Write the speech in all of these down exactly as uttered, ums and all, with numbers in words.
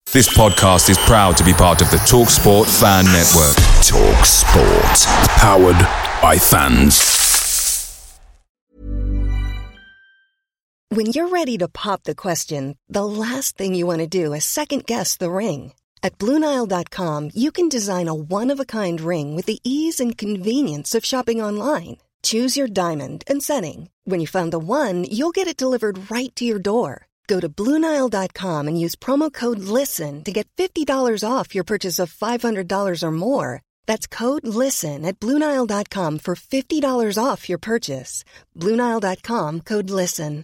This podcast is proud to be part of the TalkSport Fan Network. TalkSport. Powered by fans. When you're ready to pop the question, the last thing you want to do is second-guess the ring. At Blue Nile dot com, you can design a one-of-a-kind ring with the ease and convenience of shopping online. Choose your diamond and setting. When you find the one, you'll get it delivered right to your door. Go to Blue Nile dot com and use promo code LISTEN to get fifty dollars off your purchase of five hundred dollars or more. That's code LISTEN at Blue Nile dot com for fifty dollars off your purchase. Blue Nile dot com, code LISTEN.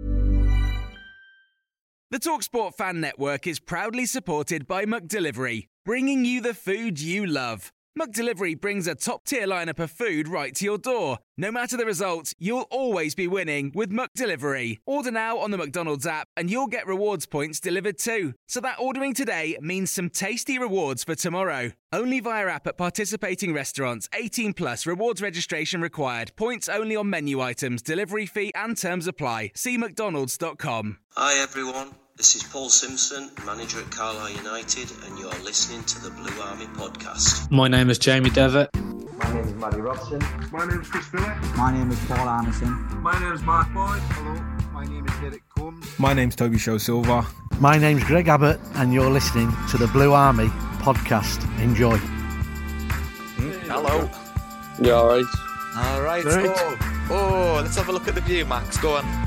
The TalkSport Fan Network is proudly supported by McDelivery, bringing you the food you love. McDelivery brings a top-tier lineup of food right to your door. No matter the result, you'll always be winning with McDelivery. Order now on the McDonald's app and you'll get rewards points delivered too. So that ordering today means some tasty rewards for tomorrow. Only via app at participating restaurants. eighteen plus, rewards registration required. Points only on menu items, delivery fee and terms apply. See mcdonalds dot com. Hi everyone, this is Paul Simpson, manager at Carlisle United, and you're listening to the Blue Army podcast. My name is Jamie Devitt. My name is Matty Robson. My name is Chris Miller. My name is Paul Anderson. My name is Mark Boyd. Hello, my name is Derek Combs. My name's Toby Show Silva. My name's Greg Abbott, and you're listening to the Blue Army podcast. Enjoy. Mm, hello. You alright? Alright. Right. Oh, oh, let's have a look at the view, Max. Go on.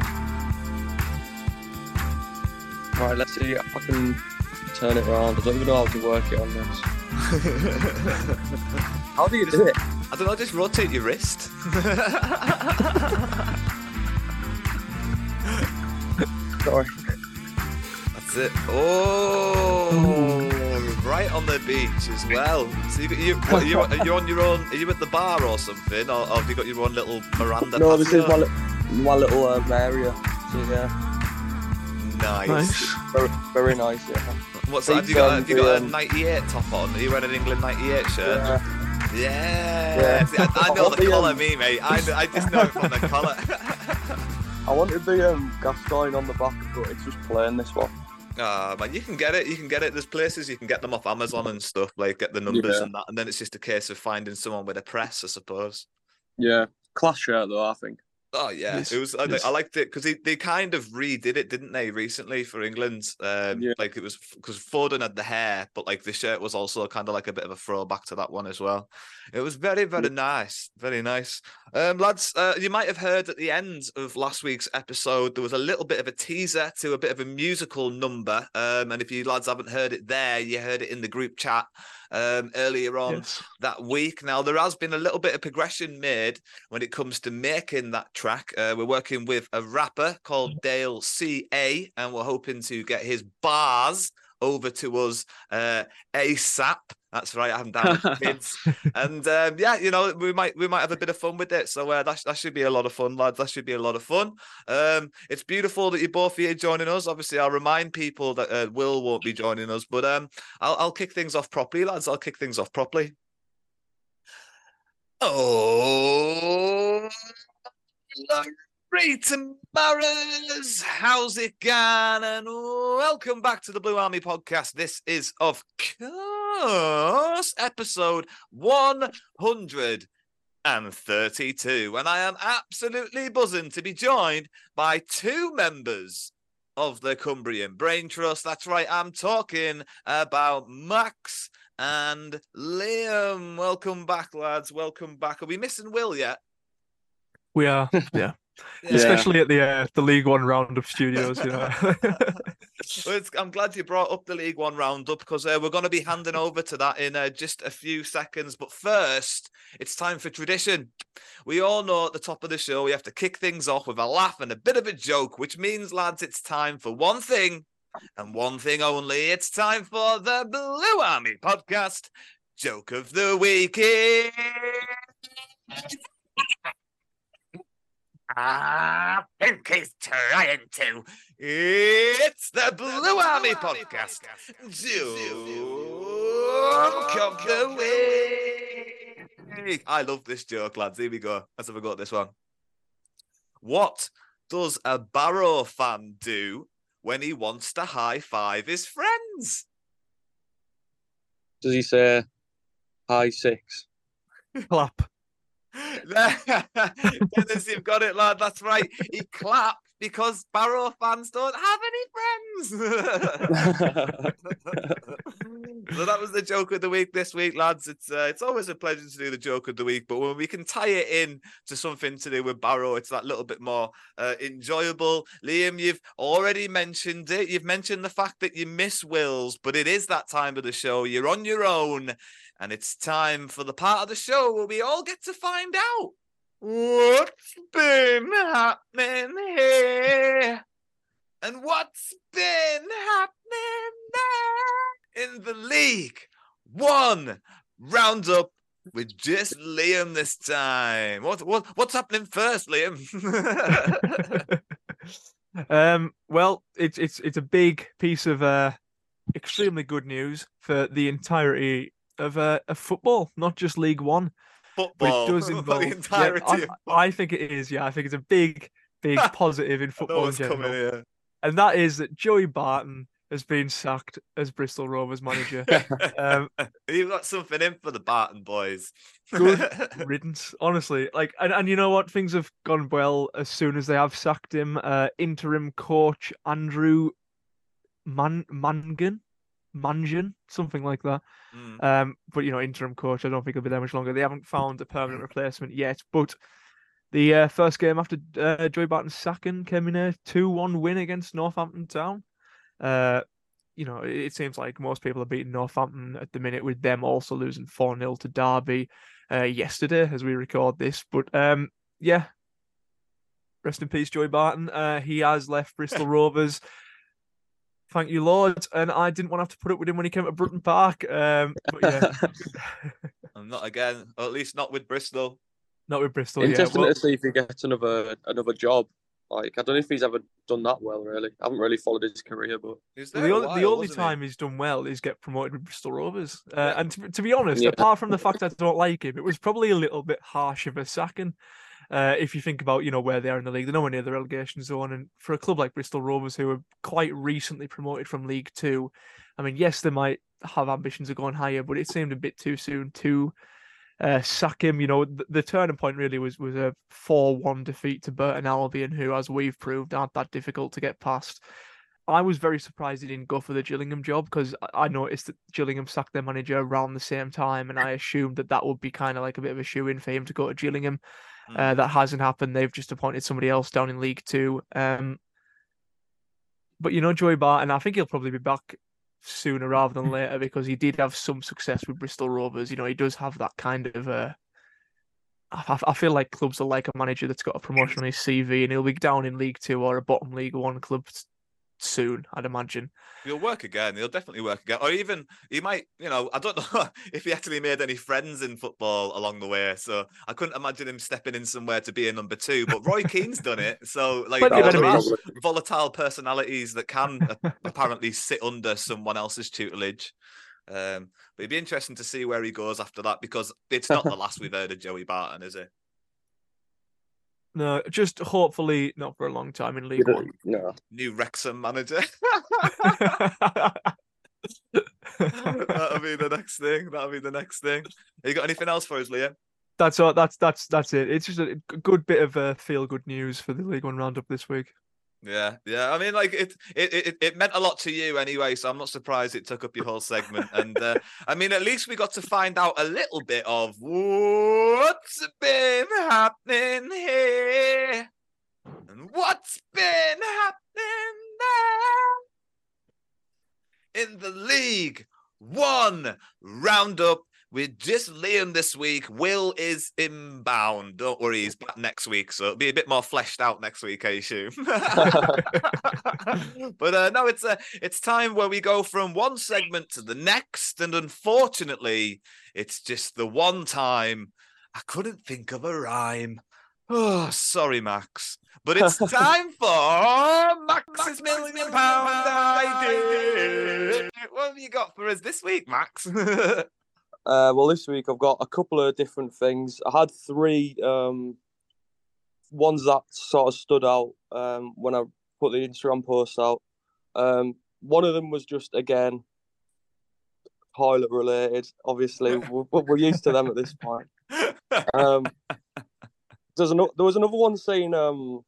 Right, let's see if I can turn it around. I don't even know how to work it on this. How do you do it? I don't know, just rotate your wrist. Sorry. That's it. Oh, right on the beach as well. So you, you, are, you, are you on your own? Are you at the bar or something? Or, or have you got your own little Miranda? No, patio? this is my, my little um, area. So, yeah. Nice. Nice. Very, very nice, yeah. What's that? Have you got, um, have you got um, a ninety-eight top on? Are you wearing an England ninety-eight shirt? Yeah. Yeah. Yeah. See, I, I know the colour, me, mate. I, I just know it from the colour. I wanted the um, Gascoigne on the back, but it's just plain, this one. Ah, man, you can get it. You can get it. There's places you can get them off Amazon and stuff, like get the numbers Yeah. and that. And then it's just a case of finding someone with a press, I suppose. Yeah. Class shirt, though, I think. Oh yeah, Yes, it was. I, yes. I liked it because they, they kind of redid it, didn't they, recently for England? Um, Yeah. Like it was because Foden had the hair, but like the shirt was also kind of like a bit of a throwback to that one as well. It was very, very nice, very nice. Um, lads, uh, you might have heard at the end of last week's episode there was a little bit of a teaser to a bit of a musical number. Um, and if you lads haven't heard it there, you heard it in the group chat um, earlier on Yes. that week. Now there has been a little bit of progression made when it comes to making that track. Uh, we're working with a rapper called Dale C A, and we're hoping to get his bars over to us uh, ASAP. That's right, I haven't done it, kids. And um, yeah, you know, we might we might have a bit of fun with it. So uh, that that should be a lot of fun, lads. That should be a lot of fun. Um, it's beautiful that you're both here joining us. Obviously, I'll remind people that uh, Will won't be joining us, but um, I'll I'll kick things off properly, lads. I'll kick things off properly. Oh, great tomorrows. How's it going? And welcome back to the Blue Army podcast. This is, of course, episode one hundred thirty-two. And I am absolutely buzzing to be joined by two members of the Cumbrian Brain Trust. That's right, I'm talking about Max and Liam. Welcome back, lads. Welcome back. Are we missing Will yet? We are, yeah. Yeah. Especially at the uh, the League One Roundup studios, you know. Well, it's, I'm glad you brought up the League One Roundup because uh, we're going to be handing over to that in uh, just a few seconds. But first, it's time for tradition. We all know at the top of the show we have to kick things off with a laugh and a bit of a joke, which means, lads, it's time for one thing and one thing only. It's time for the Blue Army podcast Joke of the Week. I think he's trying to. It's the Blue Army podcast. Joke of the Week. I love this joke, lads. Here we go. Let's have a go at this one. What does a Barrow fan do when he wants to high-five his friends? Does he say high six? Clap. Dennis, you've got it, lad. That's right. He clapped because Barrow fans don't have any friends. So that was the joke of the week this week, lads. It's uh, it's always a pleasure to do the joke of the week, but when we can tie it in to something to do with Barrow, it's that little bit more uh, enjoyable. Liam, you've already mentioned it. You've mentioned the fact that you miss Wills, but it is that time of the show. You're on your own, and it's time for the part of the show where we all get to find out what's been happening here and what's been happening there in the League One roundup with just Liam this time. What what what's happening first, Liam? um, well, it's it's it's a big piece of uh, extremely good news for the entirety of uh, of football, not just League One. Football, but it does involve the entirety. Yeah, I, of I think it is. Yeah, I think it's a big, big positive in football in general. Coming here. And that is that Joey Barton has been sacked as Bristol Rovers manager. um, You've got something in for the Barton boys. Good riddance, honestly. Like, and, and you know what? Things have gone well as soon as they have sacked him. Uh, interim coach Andrew Man Mangan, Mangan, something like that. Mm. Um, but you know, interim coach. I don't think he'll be there much longer. They haven't found a permanent replacement yet. But the uh, first game after uh, Joey Barton's sacking came in a two one win against Northampton Town. Uh, you know, it, it seems like most people are beating Northampton at the minute, with them also losing four nil to Derby uh, yesterday as we record this. But um, yeah, rest in peace, Joey Barton. Uh, he has left Bristol Rovers. Thank you, Lord. And I didn't want to have to put up with him when he came to Brunton Park. Um, but yeah. I'm not again, or at least not with Bristol. Not with Bristol. Interesting yeah. well, to see if he gets another another job. Like, I don't know if he's ever done that well, really. I haven't really followed his career, but the only, while, the only he? time he's done well is get promoted with Bristol Rovers. Uh, yeah. And to, to be honest, yeah. apart from the fact I don't like him, it was probably a little bit harsh of a sacking. Uh, if you think about, you know, where they are in the league, they're nowhere near the relegation zone. And for a club like Bristol Rovers, who were quite recently promoted from League Two, I mean, yes, they might have ambitions of going higher, but it seemed a bit too soon to uh, sack him. You know, the, the turning point really was was a four one defeat to Burton Albion, who, as we've proved, aren't that difficult to get past. I was very surprised he didn't go for the Gillingham job, because I noticed that Gillingham sacked their manager around the same time, and I assumed that that would be kind of like a bit of a shoe-in for him to go to Gillingham. Uh, that hasn't happened. They've just appointed somebody else down in League Two. Um, but, you know, Joey Barton, I think he'll probably be back sooner rather than later, because he did have some success with Bristol Rovers. You know, he does have that kind of... Uh, I, I feel like clubs are like a manager that's got a promotion on his C V, and he'll be down in League Two or a bottom League One club soon, I'd imagine. He'll work again. He'll definitely work again. Or even, he might, you know, I don't know if he actually made any friends in football along the way. So I couldn't imagine him stepping in somewhere to be a number two. But Roy Keane's done it. So, like, you know, there are volatile personalities that can apparently sit under someone else's tutelage. Um, but it'd be interesting to see where he goes after that, because it's not the last we've heard of Joey Barton, is it? No, just hopefully not for a long time in League One. No. New Wrexham manager. That'll be the next thing. That'll be the next thing. Have you got anything else for us, Liam? That's all. That's that's that's it. It's just a good bit of uh, feel good news for the League One roundup this week. Yeah, yeah. I mean, like it, it, it, it meant a lot to you anyway, so I'm not surprised it took up your whole segment. And uh, I mean, at least we got to find out a little bit of what's been happening here and what's been happening there in the League One roundup. With just Liam this week. Will is inbound. Don't worry, he's back next week, so it'll be a bit more fleshed out next week, I assume. But uh, no, it's uh, it's time where we go from one segment to the next, and unfortunately, it's just the one time I couldn't think of a rhyme. Oh, sorry, Max. But it's time for Max's Million Pound Idea. What have you got for us this week, Max? Uh, well, this week I've got a couple of different things. I had three um, ones that sort of stood out um, when I put the Instagram post out. Um, one of them was just again toilet related. Obviously, we're, we're used to them at this point. Um, there's an, there was another one saying um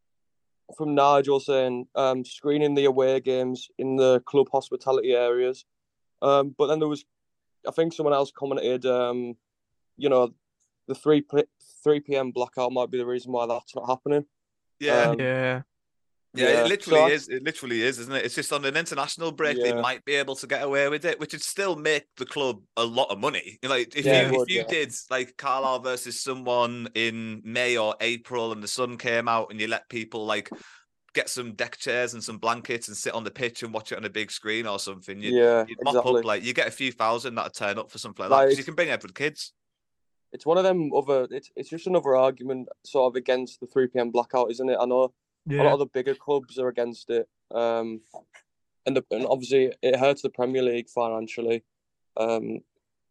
from Nigel saying um screening the away games in the club hospitality areas. Um, but then there was, I think someone else commented, um, you know, the three three p.m. blackout might be the reason why that's not happening. Yeah, um, yeah. Yeah, Yeah, it literally so I- is. It literally is, isn't it? It's just on an international break they Yeah. might be able to get away with it, which would still make the club a lot of money. Like if Yeah, you it would, if you yeah. did like Carlisle versus someone in May or April, and the sun came out, and you let people like get some deck chairs and some blankets and sit on the pitch and watch it on a big screen or something, you'd, Yeah, you'd mop exactly. up like you get a few thousand that'd turn up for something like that Like, because you it's- can bring every kids. It's one of them other. It's it's just another argument sort of against the three p.m. blackout, isn't it? I know a lot Yeah. of the bigger clubs are against it, um, and the, and obviously it hurts the Premier League financially. Um,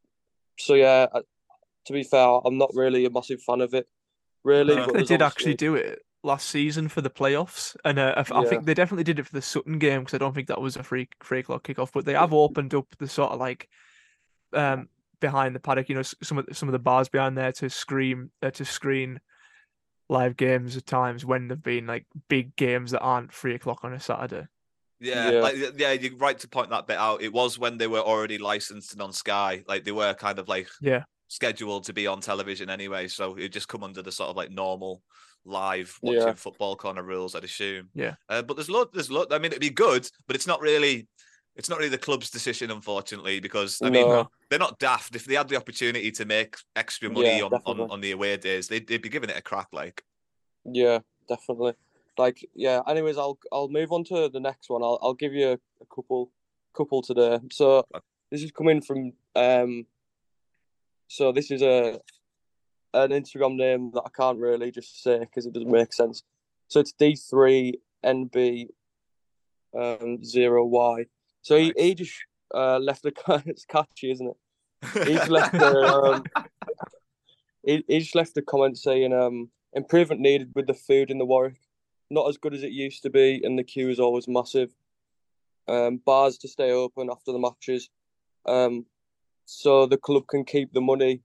so yeah, I- to be fair, I'm not really a massive fan of it, really. Uh, but They there's did actually obviously- do it last season for the playoffs, and uh, I f- I Yeah. think they definitely did it for the Sutton game because I don't think that was a free three o'clock kickoff. But they have opened up the sort of like um behind the paddock, you know, s- some of the, some of the bars behind there to scream uh, to screen live games at times when there've been like big games that aren't three o'clock on a Saturday. Yeah, Yeah. like yeah, you're right to point that bit out. It was when they were already licensed and on Sky, like they were kind of like Yeah. scheduled to be on television anyway, so it just come under the sort of like normal live watching Yeah. football kind of rules, I'd assume. Yeah. Uh, but there's lot, there's lot. I mean, it'd be good, but it's not really, it's not really the club's decision, unfortunately, because I mean, No. they're not daft. If they had the opportunity to make extra money Yeah, on, on definitely. on the away days, they'd, they'd be giving it a crack. Like, Yeah, definitely. Like, yeah. Anyways, I'll I'll move on to the next one. I'll I'll give you a, a couple couple today. So this is coming from um. So this is a an Instagram name that I can't really just say because it doesn't make sense. So it's D three N B um zero Y. So he, he just uh left a it's catchy, isn't it? He just left a um. He, he just left a comment saying um improvement needed with the food in the Warwick. Not as good as it used to be, and the queue is always massive. Um, bars to stay open after the matches, um, so the club can keep the money.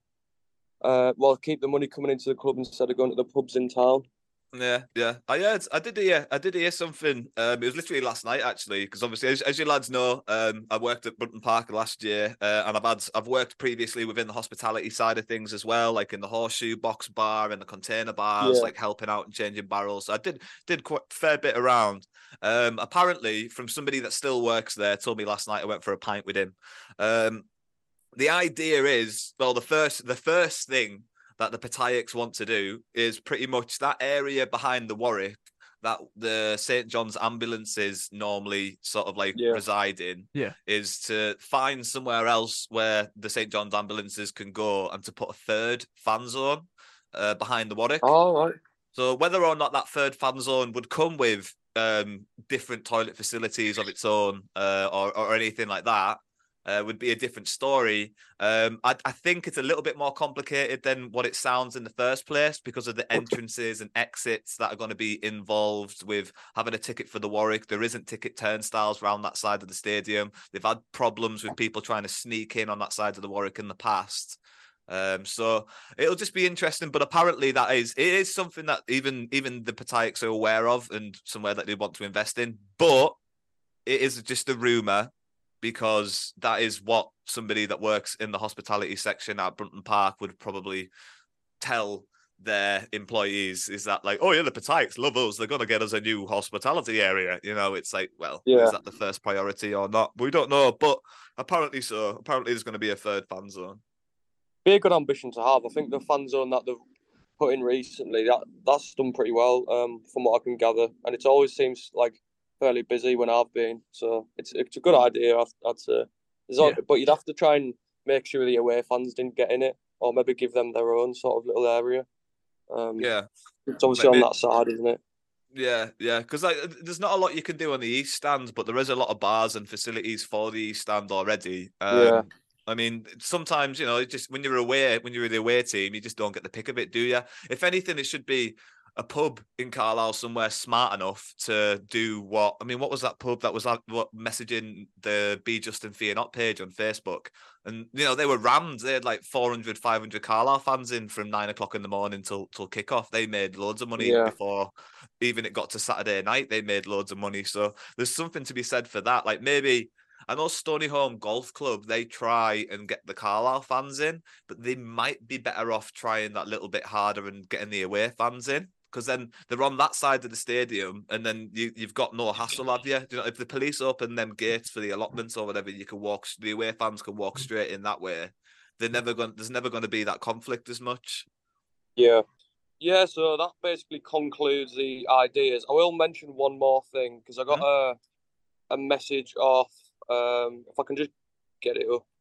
Uh, well, keep the money coming into the club instead of going to the pubs in town. Yeah, yeah. I heard, I did hear, I did hear something. Um, it was literally last night actually, because obviously, as, as you lads know, um, I worked at Brunton Park last year, uh, and I've had, I've worked previously within the hospitality side of things as well, like in the Horseshoe Box Bar and the container bars, Yeah. like helping out and changing barrels. So I did, did quite a fair bit around. Um, apparently, from somebody that still works there, told me last night I went for a pint with him. Um, the idea is, well, the first, the first thing that the Pataics want to do is pretty much that area behind the Warwick that the Saint John's ambulances normally sort of like Yeah. reside in, Yeah. is to find somewhere else where the Saint John's ambulances can go and to put a third fan zone uh, behind the Warwick. Oh, right. So whether or not that third fan zone would come with um, different toilet facilities of its own uh, or, or anything like that, Uh, would be a different story. Um, I, I think it's a little bit more complicated than what it sounds in the first place because of the entrances and exits that are going to be involved with having a ticket for the Warwick. There isn't ticket turnstiles around that side of the stadium. They've had problems with people trying to sneak in on that side of the Warwick in the past. Um, so it'll just be interesting, but apparently that is it is something that even even the Pataics are aware of and somewhere that they want to invest in. But it is just a rumor, because that is what somebody that works in the hospitality section at Brunton Park would probably tell their employees, is that like, oh yeah, the Pataics love us, they're going to get us a new hospitality area. You know, it's like, well, Yeah. is that the first priority or not? We don't know, but apparently so. Apparently there's going to be a third fan zone. Be a good ambition to have. I think the fan zone that they've put in recently, that that's done pretty well, um, from what I can gather, and it always seems like fairly busy when I've been. So it's it's a good idea, I'd, I'd say. There's all, Yeah. but you'd have to try and make sure the away fans didn't get in it, or maybe give them their own sort of little area. Um, Yeah. it's obviously Maybe- on that side, isn't it? Yeah, yeah, because like, there's not a lot you can do on the East Stand, but there is a lot of bars and facilities for the East Stand already. Um, Yeah. I mean, sometimes, you know, it just when you're away, when you're the away team, you just don't get the pick of it, do you? If anything, it should be a pub in Carlisle somewhere smart enough to do what? I mean, what was that pub that was like, what, messaging the Be Just and Fear Not page on Facebook? And, you know, they were rammed. They had like four hundred, five hundred Carlisle fans in from nine o'clock in the morning till, till kickoff. They made loads of money Yeah. before even it got to Saturday night. They made loads of money. So there's something to be said for that. Like maybe, I know Stonyholm Golf Club, they try and get the Carlisle fans in, but they might be better off trying that little bit harder and getting the away fans in. Because then they're on that side of the stadium, and then you, you've got no hassle, have you? You know, if the police open them gates for the allotments or whatever, you can walk. The away fans can walk straight in that way. They're never going. There's never going to be that conflict as much. Yeah, yeah. So that basically concludes the ideas. I will mention one more thing because I got mm-hmm. a a message off. Um, if I can just get it up.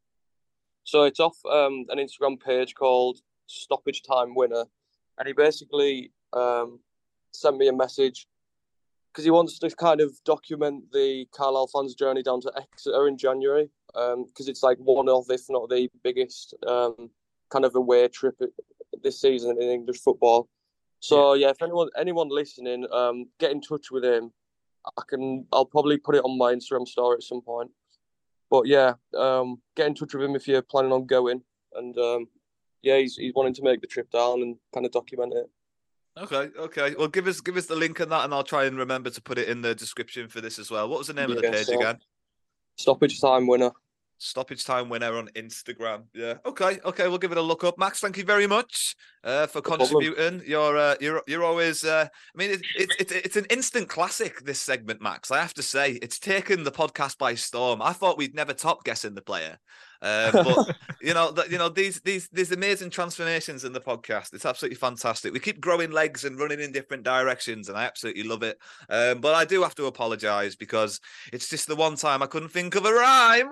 So it's off um an Instagram page called Stoppage Time Winner, and he basically. Um, sent me a message because he wants to kind of document the Carlisle fans' journey down to Exeter in January because um, it's like one of, if not the biggest um, kind of away trip this season in English football. So yeah, yeah if anyone anyone listening, um, get in touch with him. I can. I'll probably put it on my Instagram story at some point. But yeah, um, get in touch with him if you're planning on going. And um, yeah, he's he's wanting to make the trip down and kind of document it. Okay, okay. Well, give us give us the link on that, and I'll try and remember to put it in the description for this as well. What was the name yeah, of the page so, again? Stoppage Time Winner. Stoppage Time Winner on Instagram. Yeah. Okay. Okay. We'll give it a look up. Max, thank you very much uh, for no contributing. Problem. You're uh, you're you're always. Uh, I mean, it's it, it, it's an instant classic. This segment, Max. I have to say, it's taken the podcast by storm. I thought we'd never top guessing the player. Uh, but you know, the, you know these these these amazing transformations in the podcast. It's absolutely fantastic. We keep growing legs and running in different directions, and I absolutely love it. Um, but I do have to apologise because it's just the one time I couldn't think of a rhyme.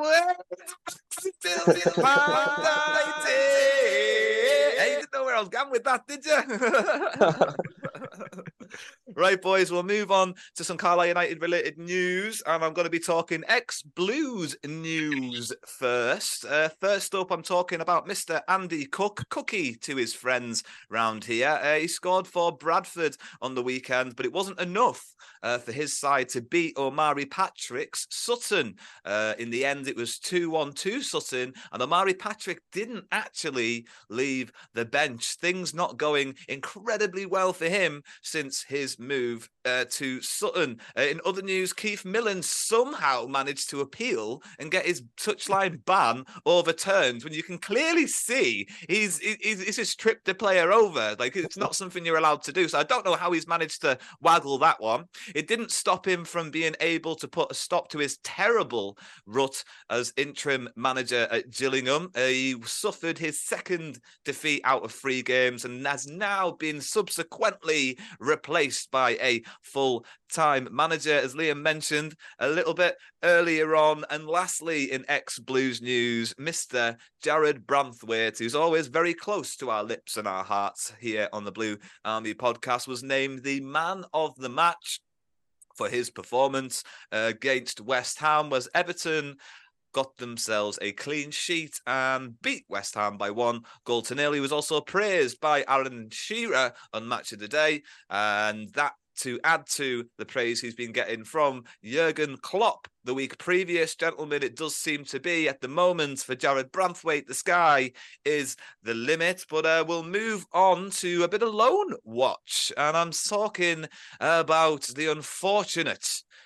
Hey, you didn't know where I was going with that, did you? Right, boys, we'll move on to some Carlisle United related news, and I'm going to be talking ex-Blues news first. Uh, first up, I'm talking about Mister Andy Cook, Cookie to his friends round here. Uh, he scored for Bradford on the weekend, but it wasn't enough uh, for his side to beat Omari Patrick's Sutton. Uh, in the end, it was two one to Sutton, and Omari Patrick didn't actually leave the bench. Things not going incredibly well for him since his move uh, to Sutton. Uh, in other news, Keith Millen somehow managed to appeal and get his touchline ban overturned when you can clearly see he's, he's, he's just tripped the player over. Like, it's not something you're allowed to do. So I don't know how he's managed to waggle that one. It didn't stop him from being able to put a stop to his terrible rut as interim manager at Gillingham. Uh, he suffered his second defeat out of three games and has now been subsequently replaced by a full-time manager, as Liam mentioned a little bit earlier on. And lastly, in ex-Blues news, Mister Jarrad Branthwaite, who's always very close to our lips and our hearts here on the Blue Army podcast, was named the man of the match for his performance uh, against West Ham, was Everton got themselves a clean sheet and beat West Ham by one goal to nil. He was also praised by Alan Shearer on Match of the Day, and that to add to the praise he's been getting from Jurgen Klopp the week previous. Gentlemen, it does seem to be, at the moment, for Jarrad Branthwaite, the sky is the limit. But uh, we'll move on to a bit of loan watch, and I'm talking about the unfortunate,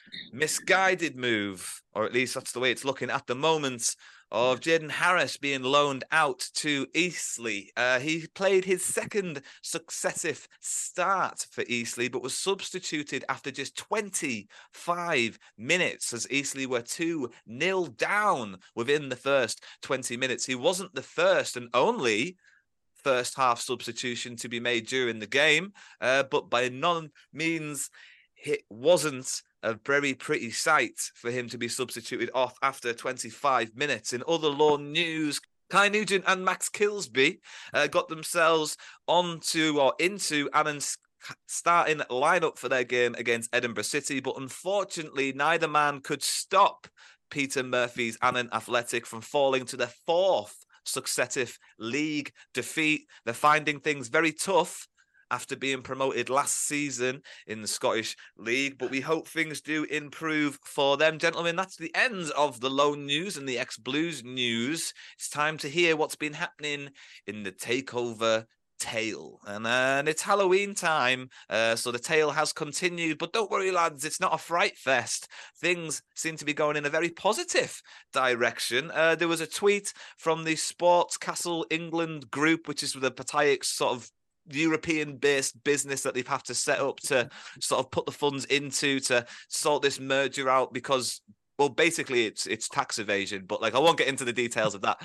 misguided move, or at least that's the way it's looking at the moment, of Jaden Harris being loaned out to Eastleigh. Uh, he played his second successive start for Eastleigh, but was substituted after just twenty-five minutes as Eastleigh were two nil down within the first twenty minutes. He wasn't the first and only first half substitution to be made during the game, uh, but by none means it wasn't a very pretty sight for him to be substituted off after twenty-five minutes. In other loan news, Kai Nugent and Max Kilsby uh, got themselves onto or into Annan's starting lineup for their game against Edinburgh City, but unfortunately neither man could stop Peter Murphy's Annan Athletic from falling to their fourth successive league defeat. They're finding things very tough after being promoted last season in the Scottish League. But we hope things do improve for them. Gentlemen, that's the end of the Lone News and the ex-Blues news. It's time to hear what's been happening in the Takeover tale. And, uh, and it's Halloween time, uh, so the tale has continued. But don't worry, lads, it's not a fright fest. Things seem to be going in a very positive direction. Uh, there was a tweet from the Sports Castle England group, which is the Pataix sort of European-based business that they've have to set up to sort of put the funds into to sort this merger out because, well, basically it's it's tax evasion, but like I won't get into the details of that.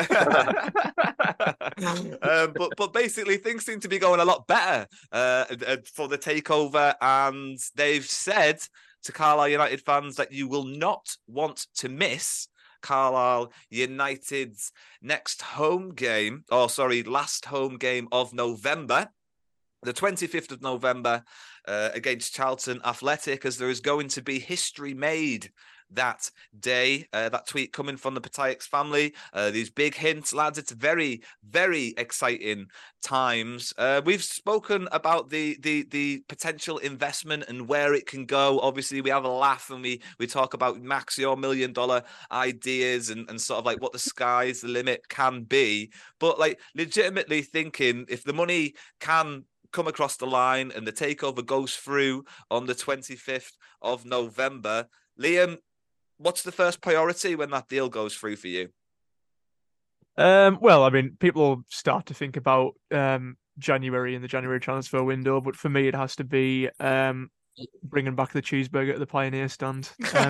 um, but but basically things seem to be going a lot better uh, for the takeover, and they've said to Carlisle United fans that you will not want to miss Carlisle United's next home game, or sorry, last home game of November, the twenty-fifth of November, uh, against Charlton Athletic, as there is going to be history made that day. Uh, that tweet coming from the Pataix family. Uh, these big hints, lads. It's very, very exciting times. Uh, we've spoken about the the the potential investment and where it can go. Obviously, we have a laugh and we we talk about Max, your million dollar ideas and, and sort of like what the sky's the limit can be. But like legitimately thinking if the money can come across the line and the takeover goes through on the twenty-fifth of November, Liam, what's the first priority when that deal goes through for you? Um, well, I mean, people start to think about um, January and the January transfer window, but for me, it has to be um, bringing back the cheeseburger at the Pioneer stand. Um,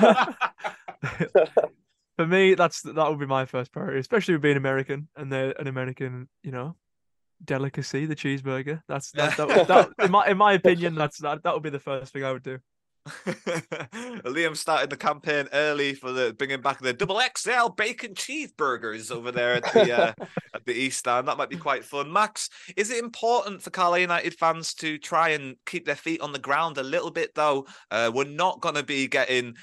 for me, that's that would be my first priority, especially with being American and they're an American, you know, delicacy, the cheeseburger. That's that, that, that, in my in my opinion, that's that that would be the first thing I would do. Liam started the campaign early for the bringing back the double X L bacon cheeseburgers over there at the uh, at the East Stand. That might be quite fun. Max, is it important for Carlisle United fans to try and keep their feet on the ground a little bit, though? Uh, we're not going to be getting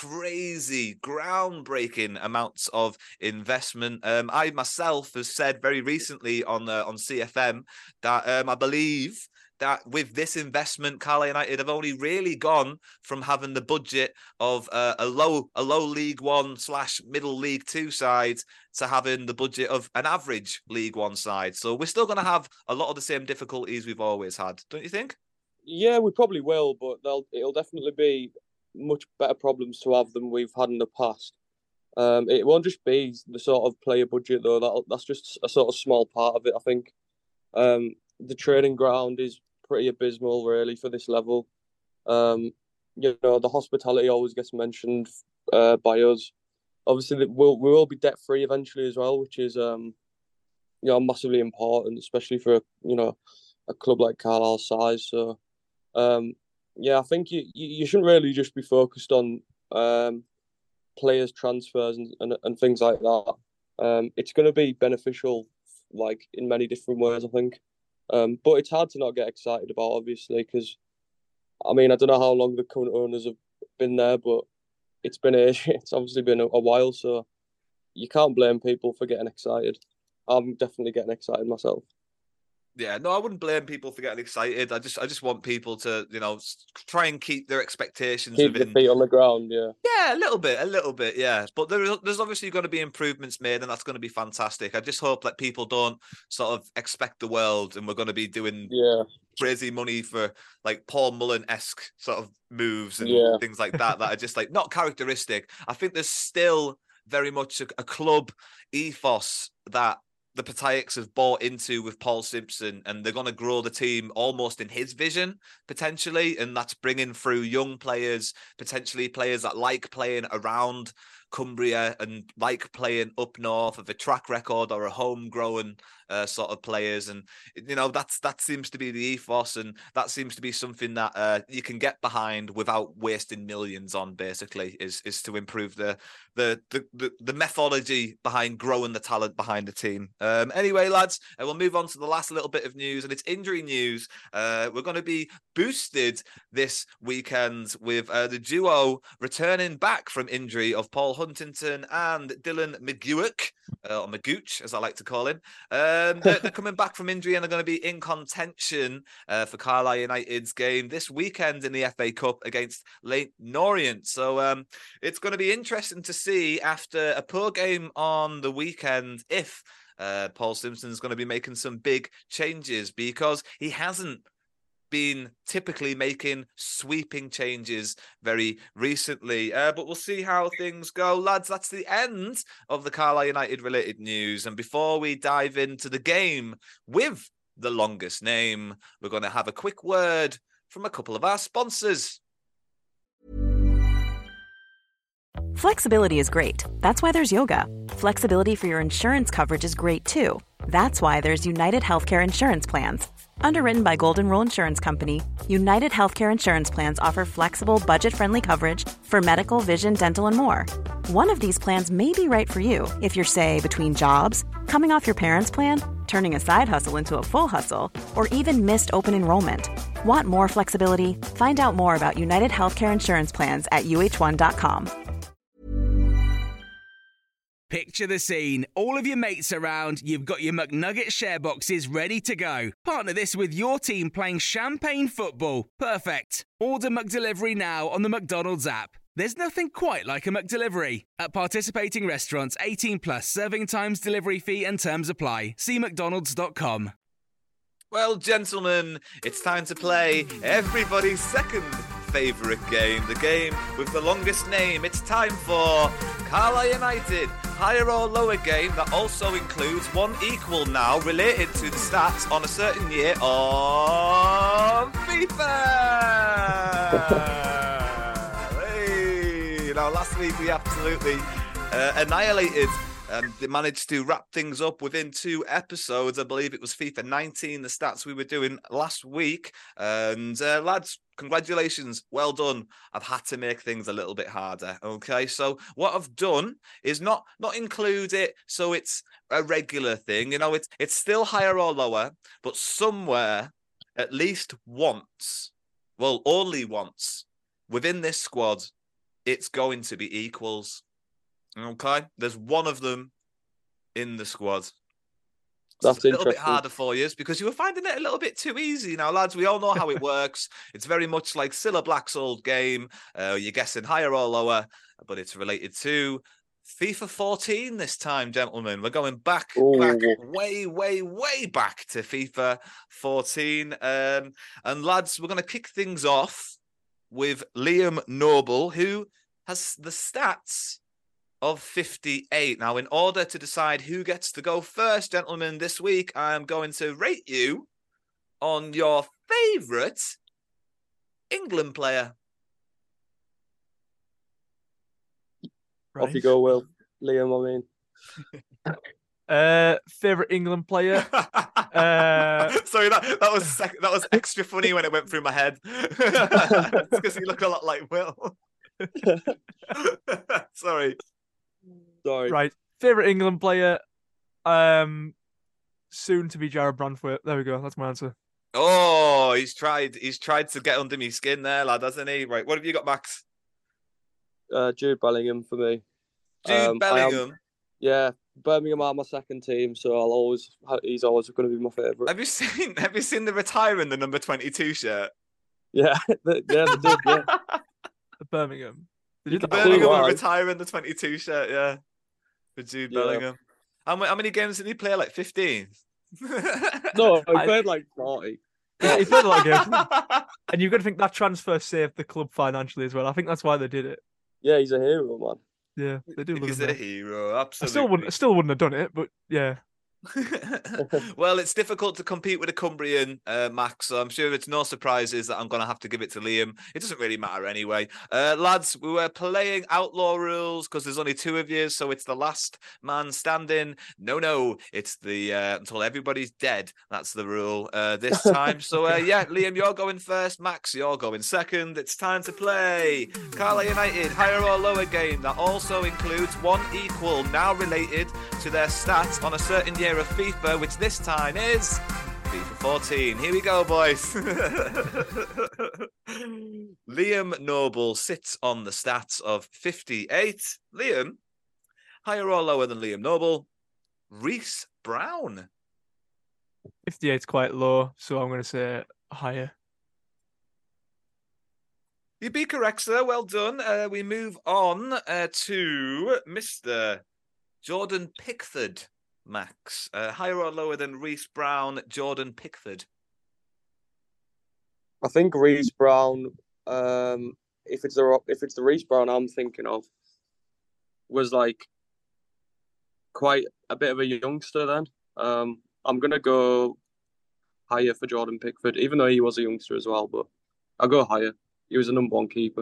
crazy, groundbreaking amounts of investment. Um, I myself have said very recently on uh, on C F M that um, I believe that with this investment, Carlisle United have only really gone from having the budget of uh, a low a low League One slash middle League Two side to having the budget of an average League One side. So we're still going to have a lot of the same difficulties we've always had, don't you think? Yeah, we probably will, but they'll it'll definitely be much better problems to have than we've had in the past. Um, it won't just be the sort of player budget though. That that's just a sort of small part of it. I think um, the training ground is pretty abysmal, really, for this level. Um, you know, the hospitality always gets mentioned uh, by us. Obviously, we'll we will be debt free eventually as well, which is um, you know, massively important, especially for you know a club like Carlisle's size. So, um, yeah, I think you you shouldn't really just be focused on um, players transfers and, and and things like that. Um, it's going to be beneficial, like in many different ways, I think. Um, but it's hard to not get excited about, obviously, because, I mean, I don't know how long the current owners have been there, but it's been a, it's obviously been a, a while, so you can't blame people for getting excited. I'm definitely getting excited myself. Yeah, no, I wouldn't blame people for getting excited. I just, I just want people to, you know, try and keep their expectations keep within... their feet on the ground. Yeah, yeah, a little bit, a little bit, yeah. But there, there's obviously going to be improvements made, and that's going to be fantastic. I just hope that people don't sort of expect the world, and we're going to be doing yeah crazy money for like Paul Mullen-esque sort of moves and yeah. things like that that are just like not characteristic. I think there's still very much a, a club ethos that the Pataix have bought into with Paul Simpson, and they're going to grow the team almost in his vision, potentially, and that's bringing through young players, potentially players that like playing around Cumbria and like playing up north of a track record or a homegrown uh, sort of players. And, you know, that's that seems to be the ethos, and that seems to be something that uh, you can get behind without wasting millions on, basically, is is to improve the the the, the, the methodology behind growing the talent behind the team. Um, anyway, lads, uh, we'll move on to the last little bit of news, and it's injury news. Uh, we're going to be boosted this weekend with uh, the duo returning back from injury of Paul Huntington and Dylan McGewick, uh, or McGooch, as I like to call him. Um, they're, they're coming back from injury and are going to be in contention uh, for Carlisle United's game this weekend in the F A Cup against Leyton Orient. So um, it's going to be interesting to see after a poor game on the weekend if uh, Paul Simpson's going to be making some big changes, because he hasn't been typically making sweeping changes very recently. Uh, but we'll see how things go. Lads, that's the end of the Carlisle United related news. And before we dive into the game with the longest name, we're going to have a quick word from a couple of our sponsors. Flexibility is great. That's why there's yoga. Flexibility for your insurance coverage is great too. That's why there's United Healthcare Insurance Plans. Underwritten by Golden Rule Insurance Company, United Healthcare Insurance Plans offer flexible, budget-friendly coverage for medical, vision, dental, and more. One of these plans may be right for you if you're, say, between jobs, coming off your parents' plan, turning a side hustle into a full hustle, or even missed open enrollment. Want more flexibility? Find out more about United Healthcare Insurance Plans at U H one dot com. Picture the scene. All of your mates around, you've got your McNugget share boxes ready to go. Partner this with your team playing champagne football. Perfect. Order McDelivery now on the McDonald's app. There's nothing quite like a McDelivery. At participating restaurants, eighteen plus, serving times, delivery fee and terms apply. See mcdonalds dot com. Well, gentlemen, it's time to play everybody's second favourite game, the game with the longest name. It's time for Carlisle United, higher or lower game that also includes one equal now related to the stats on a certain year of FIFA. Hey, now last week we absolutely uh, annihilated and they managed to wrap things up within two episodes. I believe it was FIFA nineteen, the stats we were doing last week. And uh, lads, congratulations. Well done. I've had to make things a little bit harder. Okay, so what I've done is not not include it so it's a regular thing. You know, it's it's still higher or lower, but somewhere at least once, well, only once within this squad, it's going to be equals. Okay, there's one of them in the squad. So That's it's a little bit interesting. harder for you because you were finding it a little bit too easy. Now, lads, we all know how it works. It's very much like Cilla Black's old game. Uh, you're guessing higher or lower, but it's related to FIFA fourteen this time, gentlemen. We're going back, Ooh. back, way, way, way back to FIFA fourteen. Um, and lads, we're going to kick things off with Liam Noble, who has the stats of fifty-eight. Now, in order to decide who gets to go first, gentlemen, this week, I'm going to rate you on your favourite England player. Right. Off you go, Will. Liam, I mean. Uh, favourite England player? uh, Sorry, that, that was sec- that was extra funny when it went through my head. It's because you look a lot like Will. Sorry. Sorry. Right. Favourite England player? Um, soon to be Jared Brandtwaite. There we go. That's my answer. Oh, he's tried. He's tried to get under me skin there, lad, hasn't he? Right. What have you got, Max? Uh, Jude Bellingham for me. Jude um, Bellingham. Am, yeah, Birmingham are my second team, so I'll always. He's always going to be my favourite. Have you seen? Have you seen the retiring the number twenty-two shirt? Yeah, yeah, they did. Yeah. Birmingham. They The did that. Birmingham why. are retiring the twenty-two shirt, yeah, for Jude Yeah. Bellingham. How many, how many games did he play? Like fifteen? No, he I- played like forty. Yeah, he played a lot of games. And you've got to think that transfer saved the club financially as well. I think that's why they did it. Yeah, he's a hero, man. Yeah, they do. love He's him a there. hero, I absolutely. still wouldn't. I still wouldn't have done it, but yeah. Well, it's difficult to compete with a Cumbrian, uh, Max, so I'm sure it's no surprises that I'm going to have to give it to Liam. It doesn't really matter anyway. Uh, lads, we were playing outlaw rules because there's only two of you, so it's the last man standing. No, no, it's the uh, until everybody's dead. That's the rule uh, this time. So, uh, yeah, Liam, you're going first. Max, you're going second. It's time to play Carlisle United, higher or lower game that also includes one equal, now related to their stats on a certain year of FIFA, which this time is FIFA fourteen. Here we go, boys. Liam Noble sits on the stats of fifty-eight. Liam, higher or lower than Liam Noble? Reese Brown. fifty-eight is quite low, so I'm going to say higher. You'd be correct, sir. Well done. Uh, we move on uh, to Mister Jordan Pickford, Max. Uh, higher or lower than Reese Brown, Jordan Pickford? I think Reese Brown, um, if it's the if it's the Reese Brown I'm thinking of, was like quite a bit of a youngster then. Um, I'm going to go higher for Jordan Pickford, even though he was a youngster as well, but I'll go higher. He was a number one keeper.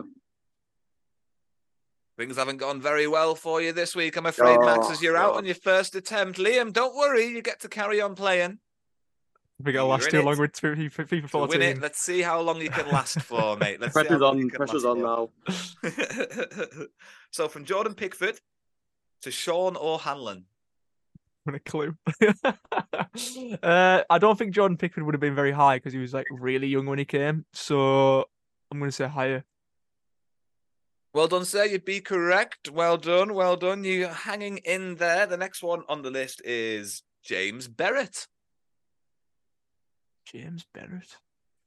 Things haven't gone very well for you this week, I'm afraid, oh, Max, as you're God. out on your first attempt. Liam, don't worry, you get to carry on playing. We got to last too long with FIFA fourteen. Win it. Let's see how long you can last for, mate. Let's pressure's see how long on, you can pressure's last on for. now. So from Jordan Pickford to Sean O'Hanlon. What a clue. uh, I don't think Jordan Pickford would have been very high because he was like really young when he came. So I'm going to say higher. Well done, sir. You'd be correct. Well done. Well done. You're hanging in there. The next one on the list is James Berrett. James Berrett.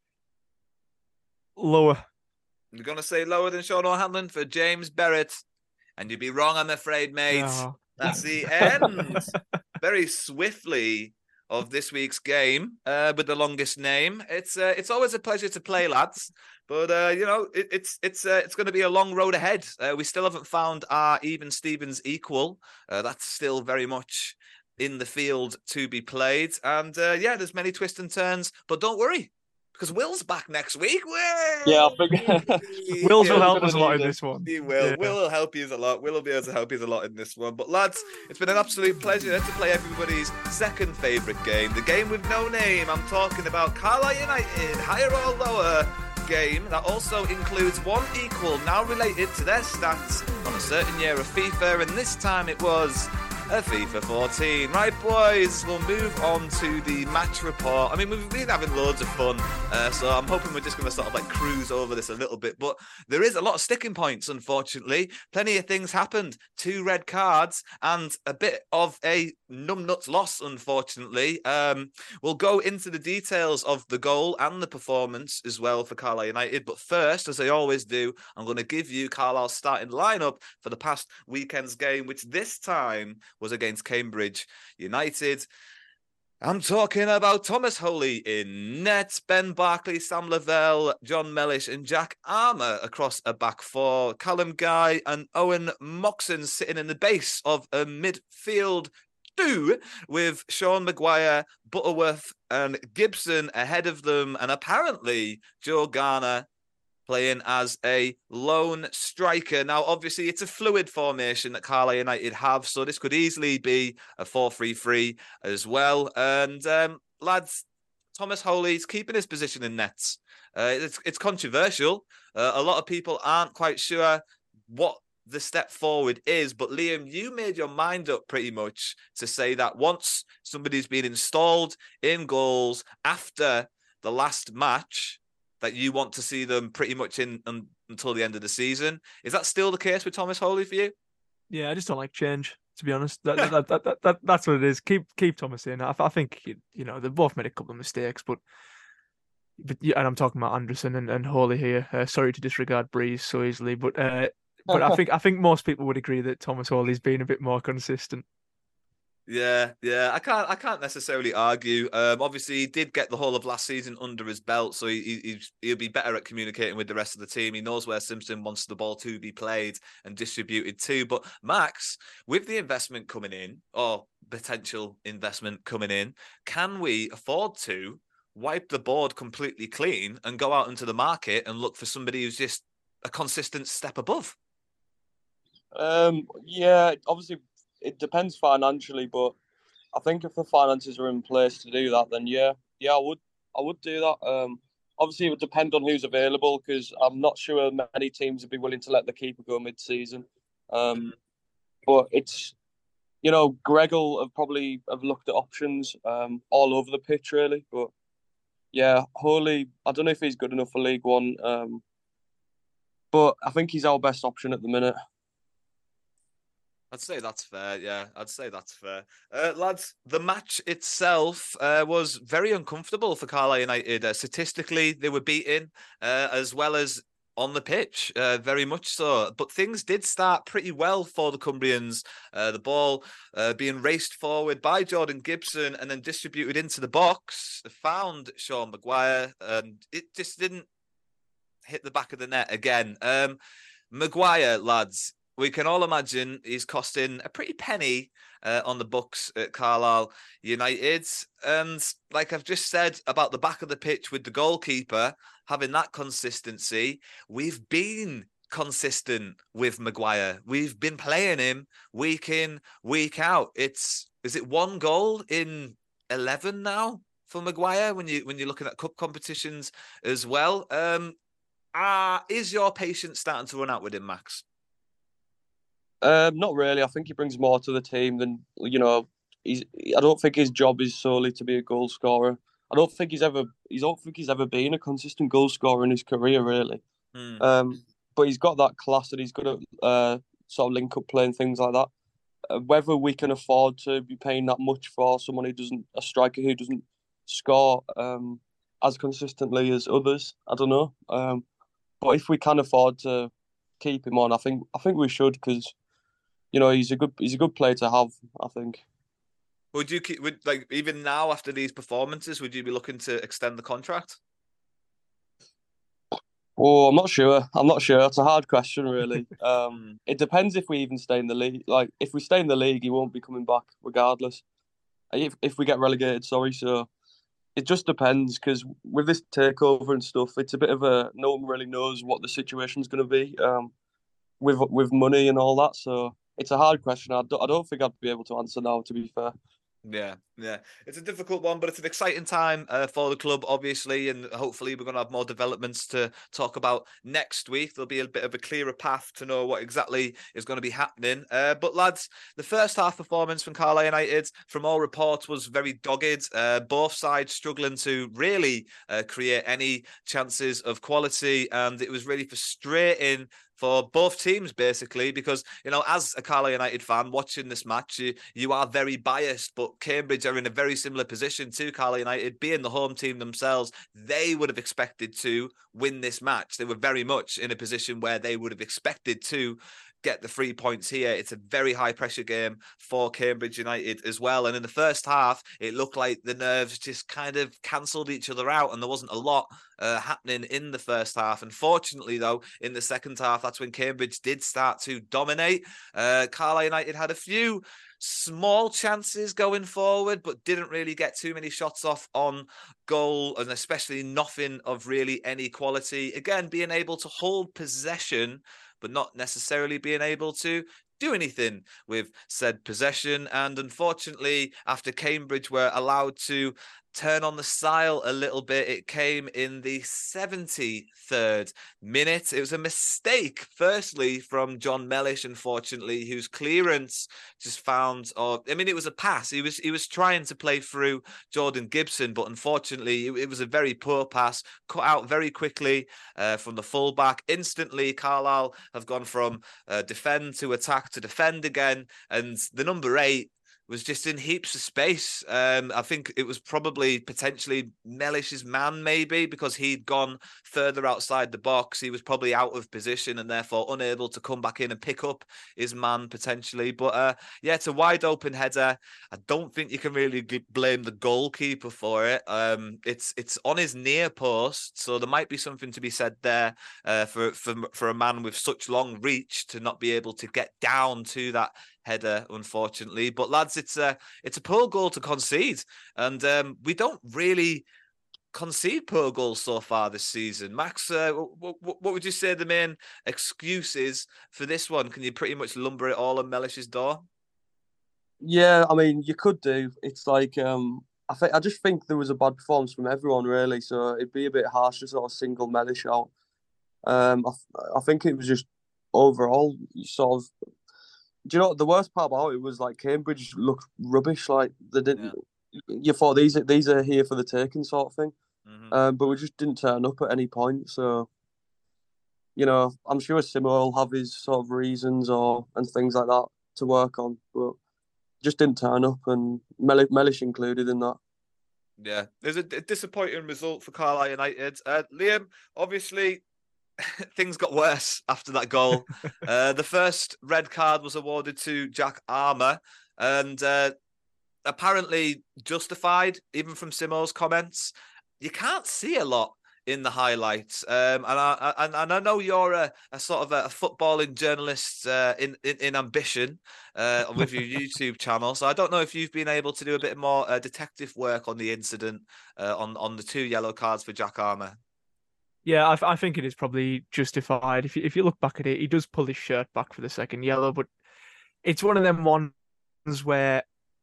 Lower. You're going to say lower than Sean O'Hanlon for James Berrett. And you'd be wrong, I'm afraid, mate. No. That's the end. Very swiftly of this week's game uh, with the longest name. It's uh, it's always a pleasure to play, lads. But uh, you know, it, it's it's uh, it's going to be a long road ahead. Uh, we still haven't found our even Stevens equal. Uh, that's still very much in the field to be played. And uh, yeah, there's many twists and turns. But don't worry, because Will's back next week. Will! Yeah, I think Will's will help us a lot in this one. He will. Yeah. Will will help you a lot. Will will be able to help you a lot in this one. But lads, it's been an absolute pleasure to play everybody's second favourite game, the game with no name. I'm talking about Carlisle United, higher or lower game that also includes one equal now related to their stats on a certain year of FIFA, and this time it was a FIFA fourteen. Right, boys, we'll move on to the match report. I mean, we've been having loads of fun, uh, so I'm hoping we're just going to sort of like cruise over this a little bit, but there is a lot of sticking points, unfortunately. Plenty of things happened. Two red cards and a bit of a numbnuts loss, unfortunately. Um, we'll go into the details of the goal and the performance as well for Carlisle United, but first, as I always do, I'm going to give you Carlisle's starting lineup for the past weekend's game, which this time was against Cambridge United. I'm talking about Thomas Holy in net, Ben Barkley, Sam Lavelle, John Mellish and Jack Armour across a back four, Callum Guy and Owen Moxon sitting in the base of a midfield two with Sean Maguire, Butterworth and Gibson ahead of them, and apparently Joe Garner playing as a lone striker. Now, obviously, it's a fluid formation that Carlisle United have, so this could easily be a four three three as well. And, um, lads, Thomas Holy's keeping his position in nets. Uh, it's, it's controversial. Uh, a lot of people aren't quite sure what the step forward is, but Liam, you made your mind up pretty much to say that once somebody's been installed in goals after the last match, that you want to see them pretty much in um, until the end of the season. Is that still the case with Thomas Holy for you? Yeah, I just don't like change, to be honest. That, that, that, that, that, that's what it is. Keep keep Thomas in. I, I think, you know, they've both made a couple of mistakes, but, but yeah, and I'm talking about Anderson and, and Holy here. Uh, sorry to disregard Breeze so easily, but uh, but I think I think most people would agree that Thomas Holy's been a bit more consistent. Yeah, yeah, I can't, I can't necessarily argue. Um, obviously, he did get the whole of last season under his belt, so he, he he'll be better at communicating with the rest of the team. He knows where Simpson wants the ball to be played and distributed to. But Max, with the investment coming in, or potential investment coming in, can we afford to wipe the board completely clean and go out into the market and look for somebody who's just a consistent step above? Um, yeah, obviously. It depends financially, but I think if the finances are in place to do that, then yeah, yeah, I would, I would do that. Um, obviously, it would depend on who's available because I'm not sure many teams would be willing to let the keeper go mid-season. Um, but it's, you know, Greg will have probably have looked at options um, all over the pitch really, but Yeah, Holy, I don't know if he's good enough for League One, um, but I think he's our best option at the minute. I'd say that's fair. Yeah, I'd say that's fair. Uh, lads, the match itself uh, was very uncomfortable for Carlisle United. Uh, statistically, they were beaten, uh, as well as on the pitch, uh, very much so. But things did start pretty well for the Cumbrians. Uh, the ball uh, being raced forward by Jordan Gibson and then distributed into the box, found Sean Maguire, and it just didn't hit the back of the net again. Um, Maguire, lads, we can all imagine he's costing a pretty penny uh, on the books at Carlisle United. And like I've just said about the back of the pitch with the goalkeeper, having that consistency, we've been consistent with Maguire. We've been playing him week in, week out. It's, is it one goal in eleven now for Maguire when, you, when you're looking at cup competitions as well? Um, uh, is your patience starting to run out with him, Max? Um, not really. I think he brings more to the team than, you know, he's. I don't think his job is solely to be a goal scorer. I don't think he's ever. He's don't think he's ever been a consistent goal scorer in his career, really. Mm. Um, but he's got that class and he's good at uh, sort of link up play and things like that. Uh, whether we can afford to be paying that much for someone who doesn't, a striker who doesn't score um, as consistently as others, I don't know. Um, but if we can afford to keep him on, I think I think we should, because, you know, he's a good he's a good player to have, I think. Would you keep, would, like, even now after these performances, would you be looking to extend the contract? Oh, I'm not sure. I'm not sure. It's a hard question, really. um, it depends if we even stay in the league. Like, if we stay in the league, he won't be coming back regardless. If if we get relegated, sorry. So it just depends, because with this takeover and stuff, it's a bit of a, no one really knows what the situation's going to be um, with with money and all that. So it's a hard question. I don't, I don't think I'd be able to answer now, to be fair. Yeah, yeah. It's a difficult one, but it's an exciting time uh, for the club, obviously, and hopefully we're going to have more developments to talk about next week. There'll be a bit of a clearer path to know what exactly is going to be happening. Uh, but, lads, the first half performance from Carlisle United, from all reports, was very dogged. Uh, both sides struggling to really uh, create any chances of quality, and it was really frustrating for both teams, basically, because, you know, as a Carlisle United fan watching this match, you, you are very biased, but Cambridge are in a very similar position to Carlisle United, being the home team themselves. They would have expected to win this match. They were very much in a position where they would have expected to get the three points here. It's a very high pressure game for Cambridge United as well. And in the first half, it looked like the nerves just kind of cancelled each other out, and there wasn't a lot uh, happening in the first half. Unfortunately, though, in the second half, that's when Cambridge did start to dominate. Uh, Carlisle United had a few small chances going forward, but didn't really get too many shots off on goal, and especially nothing of really any quality. Again, being able to hold possession, but not necessarily being able to do anything with said possession. And unfortunately, after Cambridge were allowed to turn on the style a little bit, it came in the seventy-third minute. It was a mistake, firstly, from John Mellish, unfortunately, whose clearance just found, or I mean, it was a pass. He was he was trying to play through Jordan Gibson, but unfortunately, it, it was a very poor pass, cut out very quickly uh, from the fullback. Instantly, Carlisle have gone from uh, defend to attack to defend again, and the number eight was just in heaps of space. Um, I think it was probably potentially Mellish's man, maybe, because he'd gone further outside the box. He was probably out of position and therefore unable to come back in and pick up his man, potentially. But uh, yeah, it's a wide open header. I don't think you can really blame the goalkeeper for it. Um, it's it's on his near post, so there might be something to be said there uh, for, for, for a man with such long reach to not be able to get down to that header, unfortunately. But lads, it's a it's a poor goal to concede, and um, we don't really concede poor goals so far this season. Max, uh, what, what would you say the main excuse is for this one? Can you pretty much lumber it all on Mellish's door? Yeah, I mean, you could do. It's like um, I think I just think there was a bad performance from everyone, really. So it'd be a bit harsh to sort of single Mellish out. Um, I, I think it was just overall sort of. Do you know what the worst part about it was? Like, Cambridge looked rubbish. Like, they didn't. Yeah. You thought these these are here for the taking, sort of thing. Mm-hmm. um, but we just didn't turn up at any point. So, you know, I'm sure Simo will have his sort of reasons or and things like that to work on, but just didn't turn up, and Mel- Mellish included in that. Yeah, there's a, a disappointing result for Carlisle United. Uh, Liam, obviously, things got worse after that goal. uh, the first red card was awarded to Jack Armer, and uh, apparently justified, even from Simo's comments. You can't see a lot in the highlights, um, and I and, and I know you're a, a sort of a, a footballing journalist uh, in, in in ambition uh, with your YouTube channel. So I don't know if you've been able to do a bit more uh, detective work on the incident uh, on on the two yellow cards for Jack Armer. Yeah, I, I think it is probably justified. If you, if you look back at it, he does pull his shirt back for the second yellow, but it's one of them ones where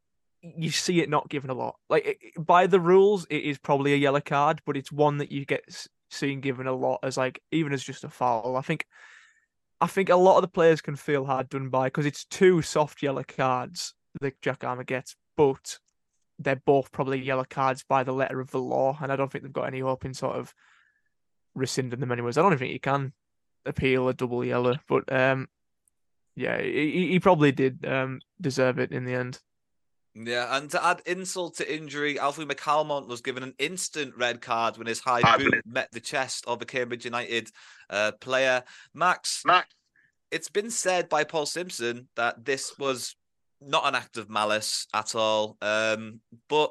you see it not given a lot. Like it, by the rules, it is probably a yellow card, but it's one that you get seen given a lot as like even as just a foul. I think, I think a lot of the players can feel hard done by because it's two soft yellow cards that Jack Armer gets, but they're both probably yellow cards by the letter of the law, and I don't think they've got any hope in sort of rescinding them anyways. I don't even think you can appeal a double yellow, but um, yeah, he, he probably did um deserve it in the end. Yeah, and to add insult to injury, Alfie McCalmont was given an instant red card when his high boot met the chest of a Cambridge United uh, player. Max, Max, it's been said by Paul Simpson that this was not an act of malice at all, um, but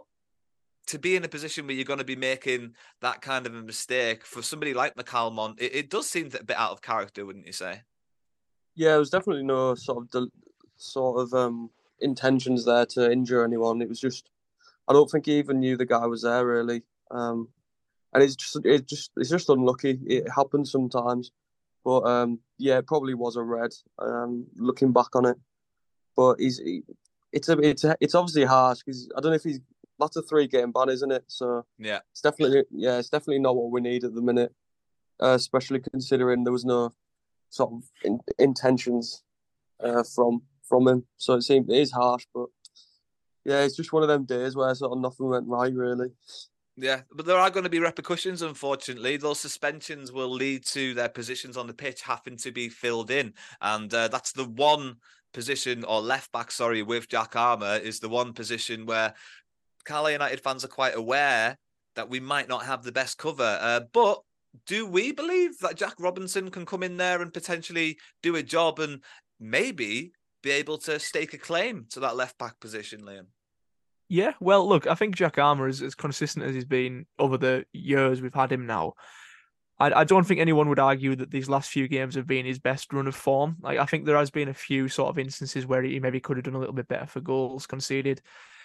to be in a position where you're going to be making that kind of a mistake for somebody like McCalmont, it, it does seem a bit out of character, wouldn't you say? Yeah, there was definitely no sort of del- sort of um, intentions there to injure anyone. It was just, I don't think he even knew the guy was there really, um, and it's just it just it's just unlucky. It happens sometimes, but um, yeah, it probably was a red. Um, looking back on it, but he's he, it's a it's a, it's obviously harsh because I don't know if he's that's a three game ban, isn't it? So yeah, it's definitely yeah, it's definitely not what we need at the minute, uh, especially considering there was no sort of in, intentions uh, from from him. So it seemed it is harsh, but yeah, it's just one of them days where sort of nothing went right really. Yeah, but there are going to be repercussions, unfortunately. Those suspensions will lead to their positions on the pitch having to be filled in, and uh, that's the one position, or left back, sorry, with Jack Armer is the one position where Carlisle United fans are quite aware that we might not have the best cover. Uh, but do we believe that Jack Robinson can come in there and potentially do a job and maybe be able to stake a claim to that left back position, Liam? Yeah, well, look, I think Jack Armer is as consistent as he's been over the years we've had him now. I, I don't think anyone would argue that these last few games have been his best run of form. Like, I think there has been a few sort of instances where he maybe could have done a little bit better for goals conceded.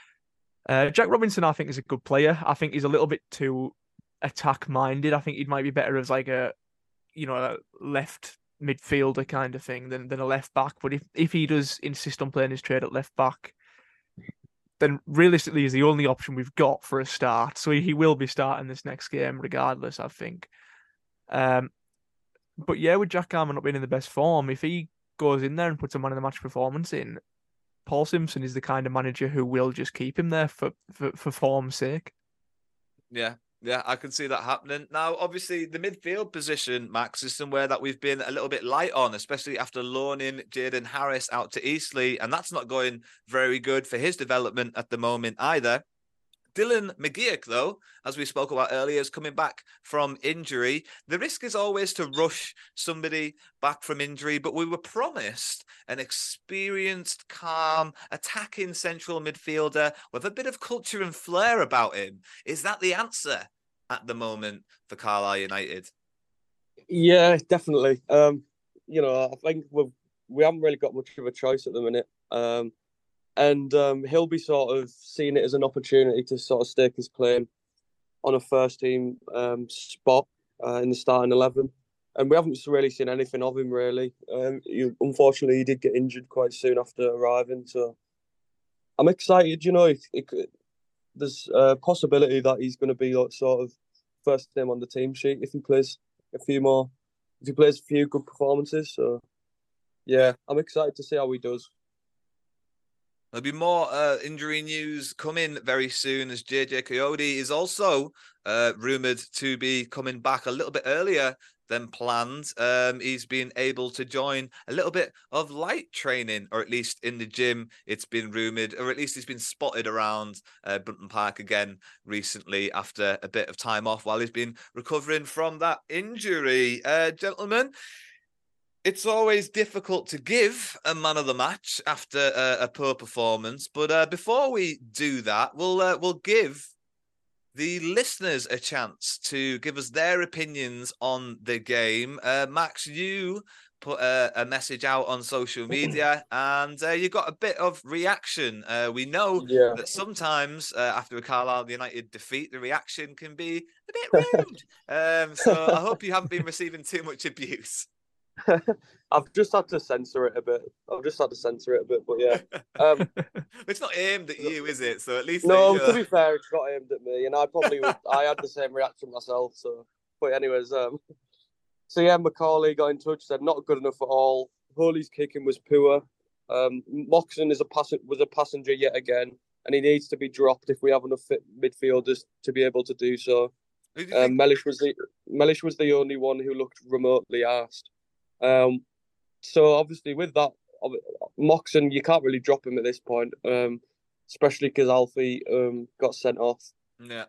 Uh, Jack Robinson, I think, is a good player. I think he's a little bit too attack-minded. I think he might be better as like a, you know, a left midfielder kind of thing than, than a left back. But if, if he does insist on playing his trade at left back, then realistically he's the only option we've got for a start. So he will be starting this next game regardless, I think. Um, but yeah, with Jack Armer not being in the best form, if he goes in there and puts a man of the match performance in, Paul Simpson is the kind of manager who will just keep him there for, for, for form's sake. Yeah, yeah, I can see that happening. Now, obviously, the midfield position, Max, is somewhere that we've been a little bit light on, especially after loaning Jaden Harris out to Eastleigh, and that's not going very good for his development at the moment either. Dylan McGeoch, though, as we spoke about earlier, is coming back from injury. The risk is always to rush somebody back from injury, but we were promised an experienced, calm, attacking central midfielder with a bit of culture and flair about him. Is that the answer at the moment for Carlisle United? Yeah, definitely. Um, you know, I think we've, we haven't really got much of a choice at the minute. Um, And um, he'll be sort of seeing it as an opportunity to sort of stake his claim on a first team um, spot uh, in the starting eleven. And we haven't really seen anything of him, really. Um, he, unfortunately, he did get injured quite soon after arriving. So I'm excited, you know, it, it, there's a possibility that he's going to be like, sort of first team on the team sheet if he plays a few more, if he plays a few good performances. So, yeah, I'm excited to see how he does. There'll be more uh, injury news coming very soon, as J J Coyote is also uh, rumoured to be coming back a little bit earlier than planned. Um, he's been able to join a little bit of light training, or at least in the gym, it's been rumoured, or at least he's been spotted around uh, Brunton Park again recently after a bit of time off while he's been recovering from that injury. Uh, gentlemen, it's always difficult to give a man of the match after uh, a poor performance, but uh, before we do that, we'll uh, we'll give the listeners a chance to give us their opinions on the game. Uh, Max, you put a, a message out on social media, and uh, you got a bit of reaction. Uh, we know yeah. that sometimes uh, after a Carlisle United defeat, the reaction can be a bit rude. um, so I hope you haven't been receiving too much abuse. I've just had to censor it a bit. I've just had to censor it a bit, but yeah. Um, it's not aimed at you, is it? So at least no. you know. To be fair, it's not aimed at me, and I probably would, I had the same reaction myself. So, but anyways, um, so yeah, Macaulay got in touch, said not good enough at all. Holy's kicking was poor. Um, Moxon is a pass was a passenger yet again, and he needs to be dropped if we have enough fit midfielders to be able to do so. Um, Mellish was the Mellish was the only one who looked remotely arsed. Um, so obviously with that, Moxon, you can't really drop him at this point, um, especially because Alfie um, got sent off. Yeah.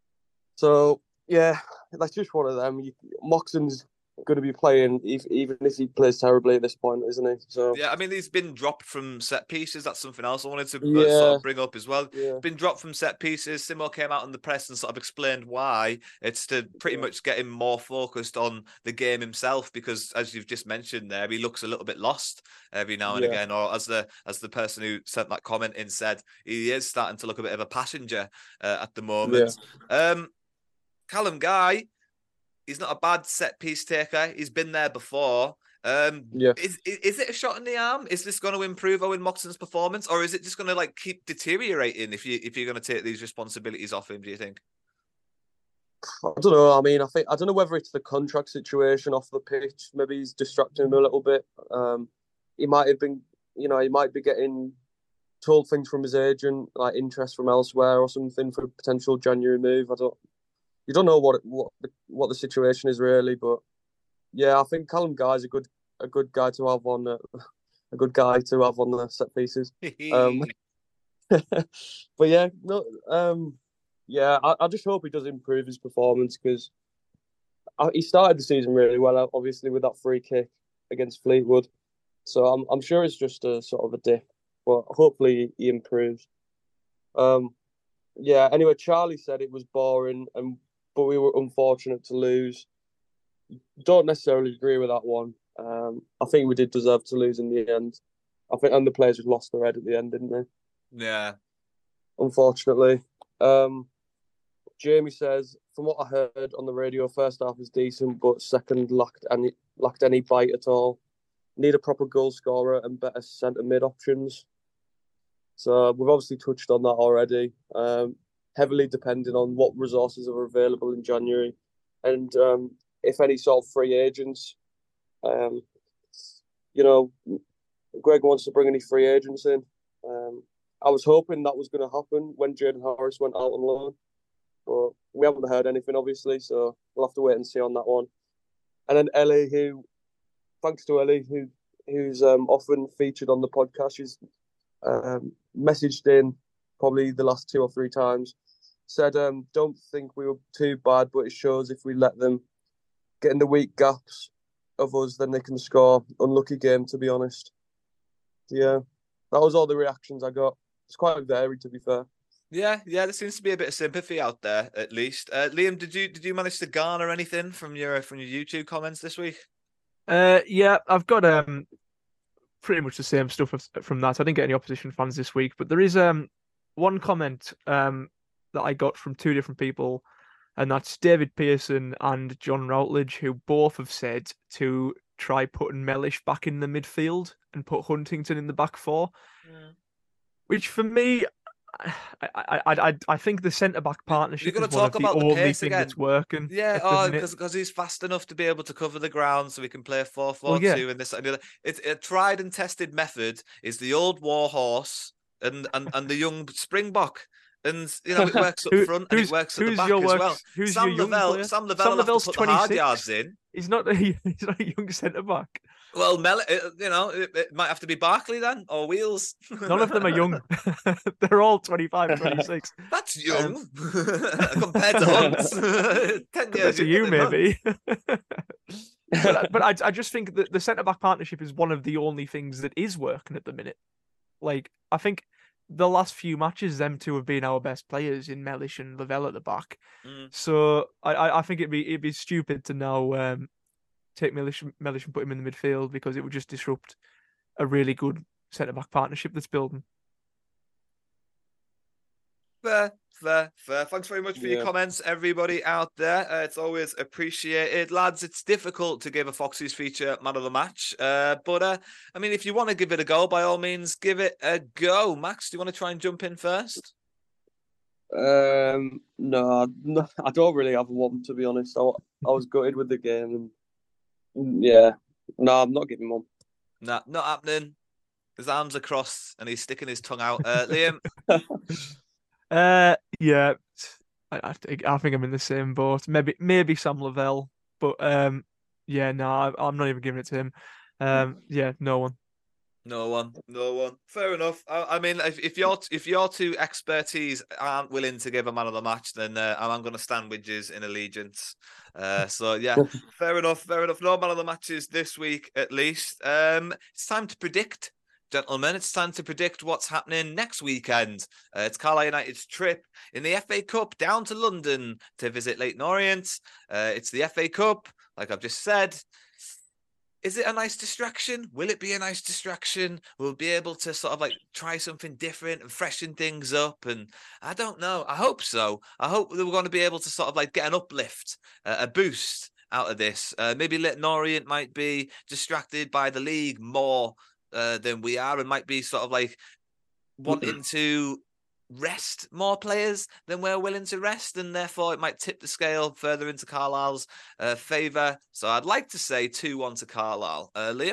So yeah, that's just one of them. You, Moxon's going to be playing, even if he plays terribly at this point, isn't he? So yeah, I mean, he's been dropped from set pieces. That's something else I wanted to yeah. sort of bring up as well. Yeah. Been dropped from set pieces. Simo came out in the press and sort of explained why. It's to pretty yeah. much get him more focused on the game himself, because as you've just mentioned there, he looks a little bit lost every now and yeah. again. Or as the as the person who sent that comment in said, he is starting to look a bit of a passenger uh, at the moment. Yeah. Um, Callum Guy, he's not a bad set piece taker. He's been there before. Um, yeah. Is, is is it a shot in the arm? Is this going to improve Owen Moxon's performance, or is it just going to like keep deteriorating if you if you're going to take these responsibilities off him? Do you think? I don't know. I mean, I think I don't know whether it's the contract situation off the pitch. Maybe he's distracting him a little bit. Um, he might have been, you know, he might be getting told things from his agent, like interest from elsewhere or something for a potential January move. I don't. You don't know what what the, what the situation is really, but yeah, I think Callum Guy's a good a good guy to have on uh, a good guy to have on the set pieces. um, but yeah, no, um, yeah, I, I just hope he does improve his performance, because he started the season really well, obviously with that free kick against Fleetwood. So I'm I'm sure it's just a sort of a dip, but hopefully he improves. Um, yeah. Anyway, Charlie said it was boring and. But we were unfortunate to lose. Don't necessarily agree with that one. Um, I think we did deserve to lose in the end. I think, and the players just lost their head at the end, didn't they? Yeah. Unfortunately. Um, Jamie says, from what I heard on the radio, first half was decent, but second lacked any lacked any bite at all. Need a proper goal scorer and better centre mid options. So we've obviously touched on that already. Um, heavily depending on what resources are available in January, and um, if any sort of free agents. Um, you know, Greg wants to bring any free agents in. Um, I was hoping that was going to happen when Jaden Harris went out on loan, but we haven't heard anything, obviously, so we'll have to wait and see on that one. And then Ellie, who, thanks to Ellie, who who's um, often featured on the podcast, she's um, messaged in probably the last two or three times, said, um, don't think we were too bad, but it shows if we let them get in the weak gaps of us, then they can score. Unlucky game, to be honest. Yeah, that was all the reactions I got. It's quite varied, to be fair. Yeah, yeah, there seems to be a bit of sympathy out there, at least. Uh, Liam, did you did you manage to garner anything from your from your YouTube comments this week? Uh, yeah, I've got um pretty much the same stuff from that. I didn't get any opposition fans this week, but there is um one comment um that I got from two different people, and that's David Pearson and John Routledge, who both have said to try putting Mellish back in the midfield and put Huntington in the back four. Yeah. Which for me, I I I, I think the centre back partnership You're is talk one about of the, the only pace thing again. that's working. Yeah, oh, because he's fast enough to be able to cover the ground, so we can play four four two well, yeah. and this and the other. It's a tried and tested method. Is the old war horse and, and, and the young Springbok. And, you know, it works up Who- front and it who's- works at the who's back your as works- well. who's Sam your young Lavelle, player? Sam Lavelle Sam will have to Lavelle's put the hard twenty-six. yards in. He's not a, he's not a young centre back. Well, Mel, it, you know, it, it might have to be Barkley then, or Wheels. None of them are young. They're all twenty-five, twenty-six. That's young Um, compared to Hunt. Ten Compared years to younger you, than Hunt. maybe. but but I, I just think that the centre back partnership is one of the only things that is working at the minute. Like, I think the last few matches, them two have been our best players in Mellish and Lavelle at the back. Mm. So I, I I think it'd be it'd be stupid to now um, take Mellish, Mellish and put him in the midfield, because it would just disrupt a really good centre back partnership that's building. Fair, fair, fair. Thanks very much for your Yeah. comments, everybody out there. Uh, it's always appreciated. Lads, it's difficult to give a Foxes feature man of the match. Uh, but, uh, I mean, if you want to give it a go, by all means, give it a go. Max, do you want to try and jump in first? Um, no, no, I don't really have one, to be honest. I, I was gutted with the game, and yeah, no, I'm not giving one. Nah, not happening. His arms are crossed and he's sticking his tongue out. Uh, Liam? Uh, yeah, I, I think I think I'm in the same boat. Maybe maybe Sam Lavelle, but um, yeah, no, I, I'm not even giving it to him. Um, yeah, no one. No one, no one. Fair enough. I, I mean, if, if your if your two expertise aren't willing to give a man of the match, then uh, I'm going to stand with yous in allegiance. Uh, so yeah, fair enough, fair enough. No man of the matches this week, at least. Um, it's time to predict, gentlemen. It's time to predict what's happening next weekend. Uh, it's Carlisle United's trip in the F A Cup down to London to visit Leyton Orient. Uh, it's the F A Cup, like I've just said. Is it a nice distraction? Will it be a nice distraction? We'll be able to sort of like try something different and freshen things up. And I don't know. I hope so. I hope that we're going to be able to sort of like get an uplift, uh, a boost out of this. Uh, maybe Leyton Orient might be distracted by the league more uh, than we are, and might be sort of like wanting to rest more players than we're willing to rest, and therefore it might tip the scale further into Carlisle's uh, favour. So I'd like to say two one to Carlisle. Uh, Liam?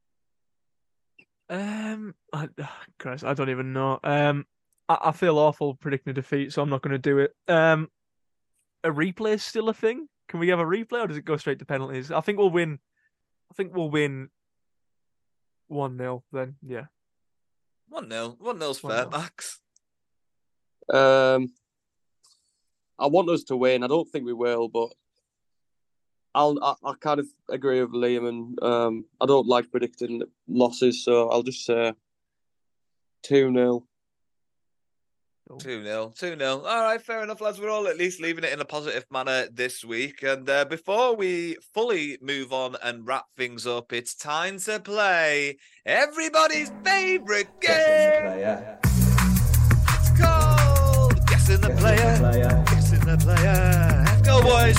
Um, I, Christ, I don't even know. Um, I, I feel awful predicting a defeat, so I'm not going to do it. Um, a replay is still a thing. Can we have a replay, or does it go straight to penalties? I think we'll win. I think we'll win one nil. Then, yeah, one nil. one nil's fair, Max. Um, I want us to win. I don't think we will, but I'll. I, I kind of agree with Liam, and um, I don't like predicting losses, so I'll just say two nil. two nil. two nil. All right, fair enough, lads. We're all at least leaving it in a positive manner this week. And uh, before we fully move on and wrap things up, it's time to play everybody's favourite game. It's called Guessing the Player. Guessing the Player. Go, boys.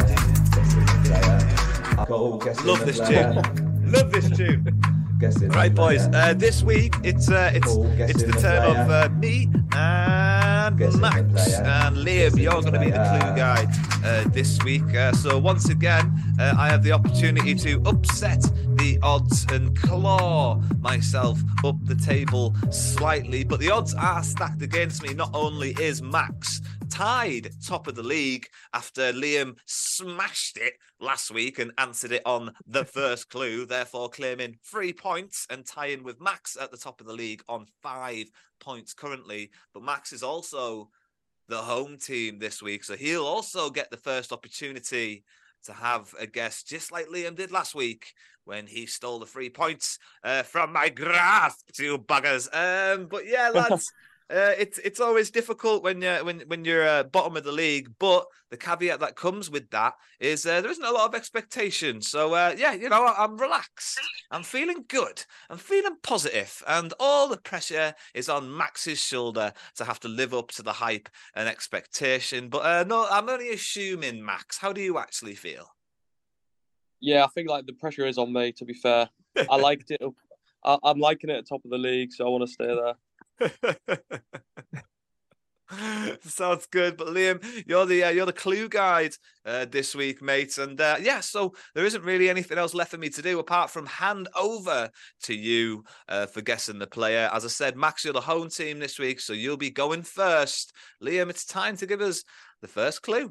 Love this tune. Love this tune. Right, boys. Uh, this week it's uh, it's it's the turn of uh, me and Max and Liam. You're going to be the clue guy uh, this week. Uh, so once again, uh, I have the opportunity to upset the odds and claw myself up the table slightly. But the odds are stacked against me. Not only is Max tied top of the league after Liam smashed it last week and answered it on the first clue, therefore claiming three points and tying with Max at the top of the league on five points currently. But Max is also the home team this week, so he'll also get the first opportunity to have a guess, just like Liam did last week when he stole the three points uh, from my grasp, you buggers. Um, but yeah, lads. Uh, it's it's always difficult when you're when when you're uh, bottom of the league, but the caveat that comes with that is uh, there isn't a lot of expectation. So uh, yeah, you know, I'm relaxed, I'm feeling good, I'm feeling positive, and all the pressure is on Max's shoulder to have to live up to the hype and expectation. But uh, no, I'm only assuming, Max. How do you actually feel? Yeah, I think like the pressure is on me. To be fair, I liked it. I, I'm liking it at top of the league, so I want to stay there. Sounds good. But Liam, you're the uh, you're the clue guide uh, this week, mate. And uh, yeah, so there isn't really anything else left for me to do apart from hand over to you uh, for guessing the player. As I said, Max, you're the home team this week, so you'll be going first. Liam, it's time to give us the first clue.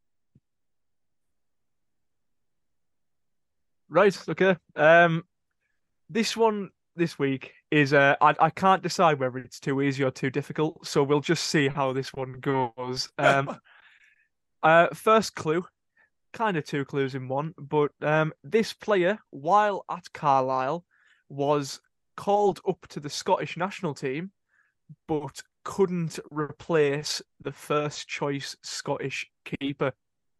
Right. Okay. Um, this one this week is uh, I I can't decide whether it's too easy or too difficult, so we'll just see how this one goes. Um, uh, first clue, kind of two clues in one, but um, this player, while at Carlisle, was called up to the Scottish national team, but couldn't replace the first choice Scottish keeper.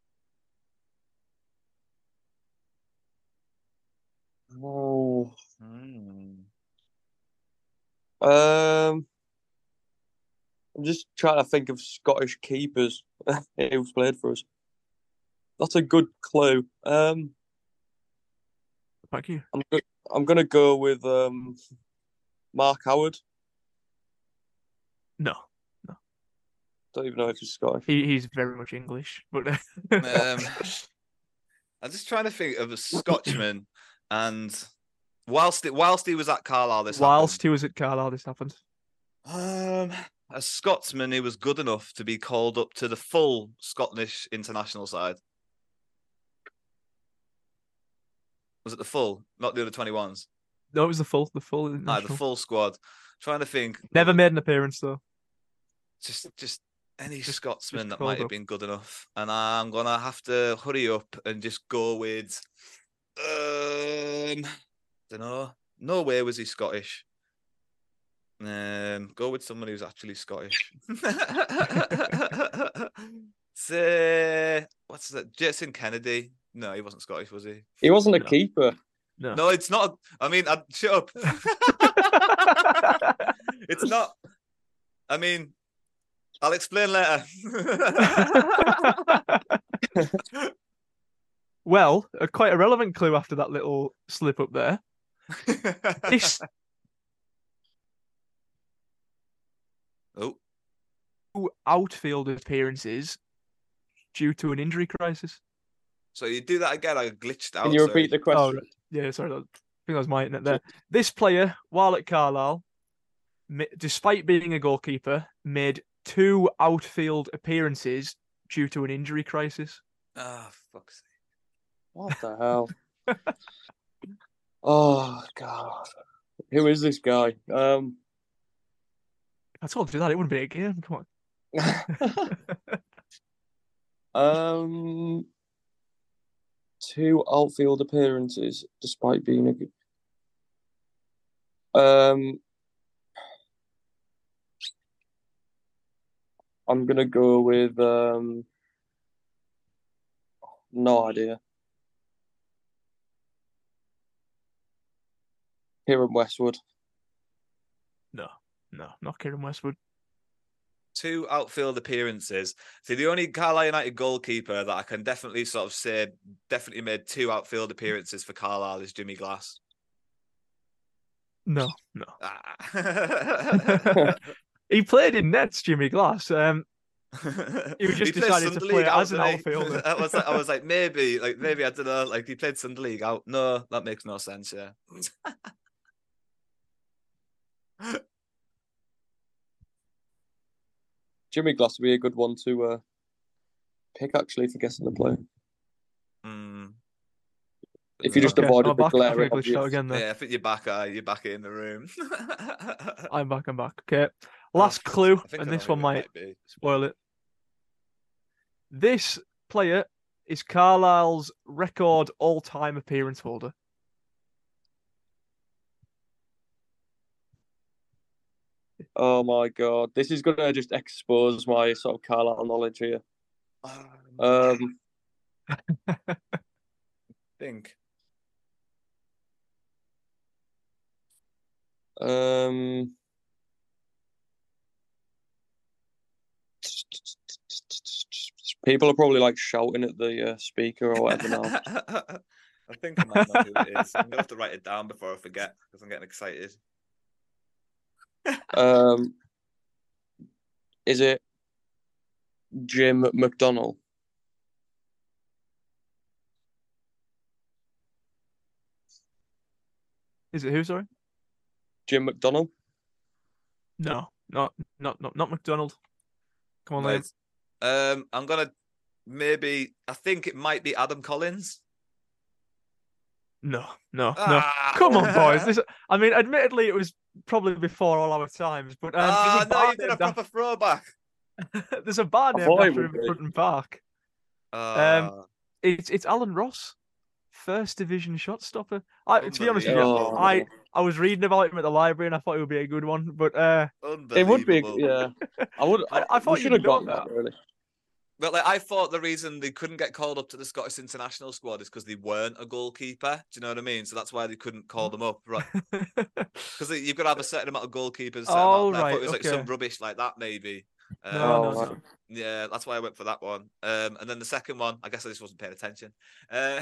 Oh. Hmm. Um, I'm just trying to think of Scottish keepers who've played for us. That's a good clue. Um, Thank you. I'm go- I'm gonna go with um, Mark Howard. No, no. Don't even know if he's Scottish. He he's very much English, but um, I'm just trying to think of a Scotchman, and whilst it, whilst he was at Carlisle, this whilst happened. he was at Carlisle, this happened. Um, a Scotsman who was good enough to be called up to the full Scottish international side. Was it the full, not the other twenty-ones? No, it was the full, the full. Ah, the full squad. Trying to think. Never made an appearance though. Just, just any Just- Scotsman just that called might have up. been good enough, and I'm gonna have to hurry up and just go with. Um, don't know. No way was he Scottish. Um, go with someone who's actually Scottish. Say, what's that? Jason Kennedy. No, he wasn't Scottish, was he? He wasn't a No. keeper. No. No, it's not. I mean, I, shut up. It's not. I mean, I'll explain later. Well, a quite a relevant clue after that little slip up there. This Oh, two outfield appearances due to an injury crisis. so you do that again? I glitched out. Can you sorry. repeat the Oh, question? right. Yeah, sorry. I think that was my internet there. This player, while at Carlisle, ma- despite being a goalkeeper, made two outfield appearances due to an injury crisis. Ah, fuck's sake. What the hell? Oh God, who is this guy? Um, I told you that it wouldn't be a game. Come on. um, two outfield appearances despite being a good. Um, I'm gonna go with um. No idea. Kieran Westwood. No, no, not Kieran Westwood. Two outfield appearances. See, the only Carlisle United goalkeeper that I can definitely sort of say definitely made two outfield appearances for Carlisle is Jimmy Glass. No, no. Ah. He played in nets, Jimmy Glass. Um, He just played decided to Sunday play League out, as an didn't he? outfielder. I was like, I was like, maybe, like maybe I don't know, like he played Sunday League out. No, that makes no sense. Yeah. Jimmy Glass would be a good one to uh, pick actually for guessing the player. Mm. If you just Okay, avoided I'm the back. I glaring think I glitched out obvious. again there. Yeah, I think you're back. Uh, you're back in the room. I'm back. I'm back. Okay. Last Oh, clue, I think and I know this who one it might be. spoil it. This player is Carlisle's record all-time appearance holder. Oh my God, this is gonna just expose my sort of Carlisle knowledge here. Um, think. um, people are probably like shouting at the uh, speaker or whatever now. I think I might know who it is. I'm gonna have to write it down before I forget because I'm getting excited. Um, is it Jim McDonnell. Is it who? Sorry. Jim McDonnell. No, not not not not McDonald. Come on, Liam. Right. Um, I'm gonna maybe. I think it might be Adam Collins. No, no, Ah. no. Come on, boys. This, I mean, admittedly, it was probably before all our times, but um, Ah, there's a no, bar you've got a named proper throwback. after, there's a bar I named thought it after would him be. at Brunton Park. Ah. Um, it's it's Alan Ross, First Division shot stopper. I, to be honest with you, Unbelievable. I I was reading about him at the library and I thought it would be a good one, but uh, It would be, Unbelievable. yeah. I would. I, I we thought should you'd have know got that. that, really. But like, I thought the reason they couldn't get called up to the Scottish international squad is because they weren't a goalkeeper. Do you know what I mean? So that's why they couldn't call them up, right? Because you've got to have a certain amount of goalkeepers. A certain Oh, amount. I thought right, it was like okay. some rubbish like that, maybe. Um, No, no, Oh, no. Yeah, that's why I went for that one. Um, and then the second one, I guess I just wasn't paying attention. Uh,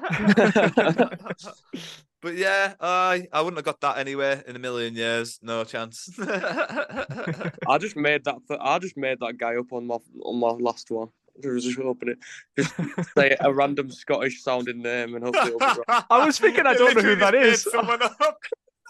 but yeah, I I wouldn't have got that anywhere in a million years. No chance. I just made that. Th- I just made that guy up on my on my last one. I was just hoping it. Just say a random Scottish sounding name and hopefully it'll be right. I was thinking I You don't know who literally that just is. made someone up.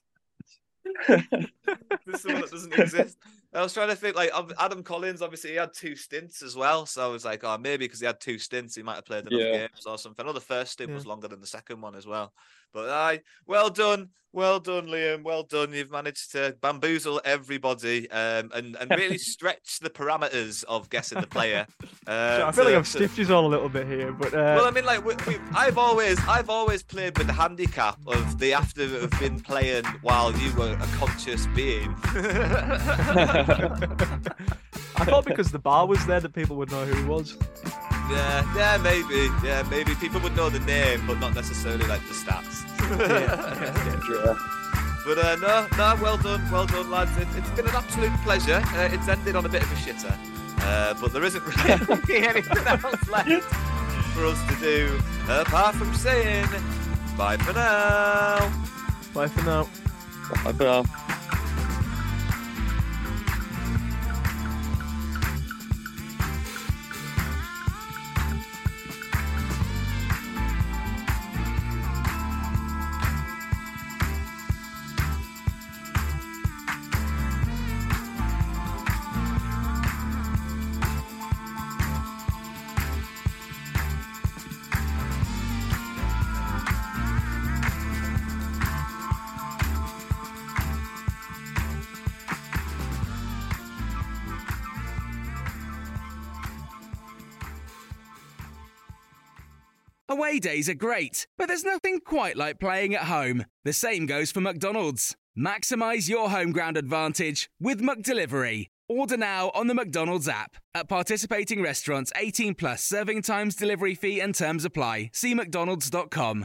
There's someone that doesn't exist. I was trying to think, like Adam Collins. Obviously, he had two stints as well, so I was like, oh, maybe because he had two stints, he might have played enough Yeah. games or something. I know the first stint Yeah. was longer than the second one as well. But aye, well done, well done, Liam, well done. You've managed to bamboozle everybody um, and and really stretch the parameters of guessing the player. Uh, I feel like to- I've to- stiffed you all a little bit here, but uh, well, I mean, like we, we, I've always, I've always played with the handicap of they have to have been playing while you were a conscious being. I thought because the bar was there that people would know who he was. yeah, yeah, maybe, yeah, maybe people would know the name, but not necessarily like the stats. Yeah. But uh, no, no, well done, well done, lads. It, it's been an absolute pleasure. Uh, it's ended on a bit of a shitter, uh, but there isn't really anything else left for us to do apart from saying bye for now. Bye for now. Bye for now. Away days are great, but there's nothing quite like playing at home. The same goes for McDonald's. Maximise your home ground advantage with McDelivery. Order now on the McDonald's app. At participating restaurants, eighteen plus serving times, delivery fee and terms apply. See mcdonalds dot com.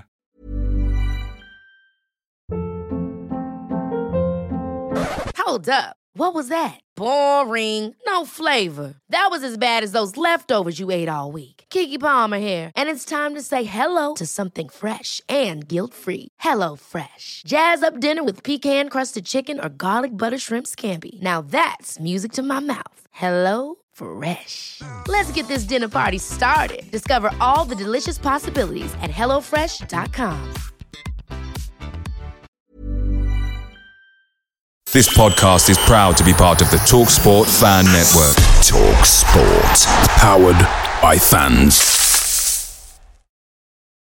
Hold up. What was that? Boring. No flavor. That was as bad as those leftovers you ate all week. Keke Palmer here, and it's time to say hello to something fresh and guilt-free. Hello Fresh. Jazz up dinner with pecan-crusted chicken or garlic butter shrimp scampi. Now that's music to my mouth. Hello Fresh. Let's get this dinner party started. Discover all the delicious possibilities at hello fresh dot com. This podcast is proud to be part of the TalkSport Fan Network. TalkSport. Powered by fans.